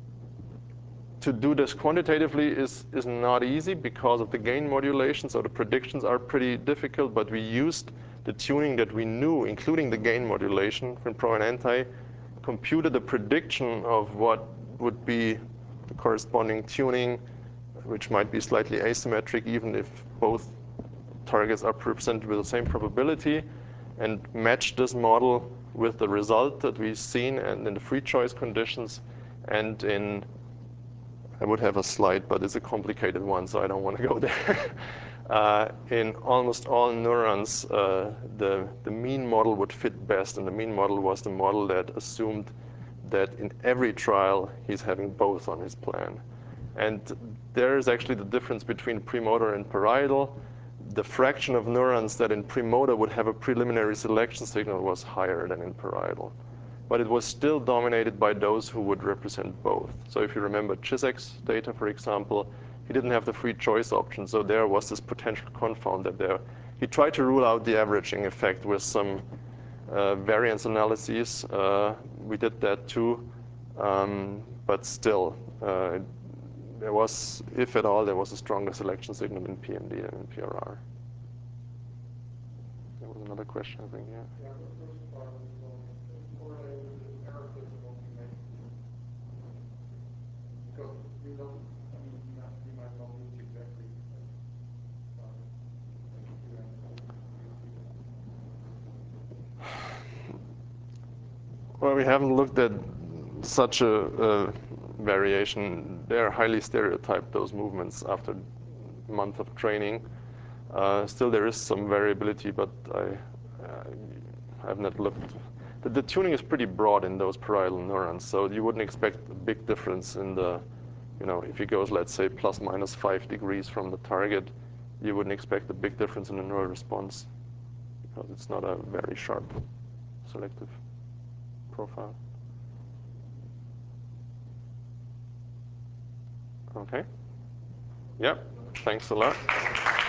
to do this quantitatively is, is not easy because of the gain modulation. So the predictions are pretty difficult, but we used the tuning that we knew, including the gain modulation from pro and anti, computed a prediction of what would be the corresponding tuning, which might be slightly asymmetric, even if both targets are presented with the same probability, and matched this model with the result that we've seen and in the free choice conditions. And in, I would have a slide, but it's a complicated one, so I don't want to go there. Uh, in almost all neurons, uh, the, the mean model would fit best, and the mean model was the model that assumed that in every trial he's having both on his plan. And there is actually the difference between premotor and parietal. The fraction of neurons that in premotor would have a preliminary selection signal was higher than in parietal. But it was still dominated by those who would represent both. So if you remember Chisak's data, for example, he didn't have the free choice option, so there was this potential confound that there. He tried to rule out the averaging effect with some uh, variance analyses. Uh, we did that too, um, but still, uh, there was, if at all, there was a stronger selection signal in P M D than in P R R. There was another question, I think, yeah. Yeah, those trials um, correlated with the error that the monkey makes. Because you don't, I mean, you might, you might not lose exactly as um, you end up with. Well, we haven't looked at such a, a variation. They're highly stereotyped, those movements, after a month of training. Uh, still, there is some variability, but I, I have not looked. The, the tuning is pretty broad in those parietal neurons, so you wouldn't expect a big difference in the, you know, if it goes, let's say, plus minus five degrees from the target, you wouldn't expect a big difference in the neural response because it's not a very sharp selective profile. Okay. Yep. Thanks a lot.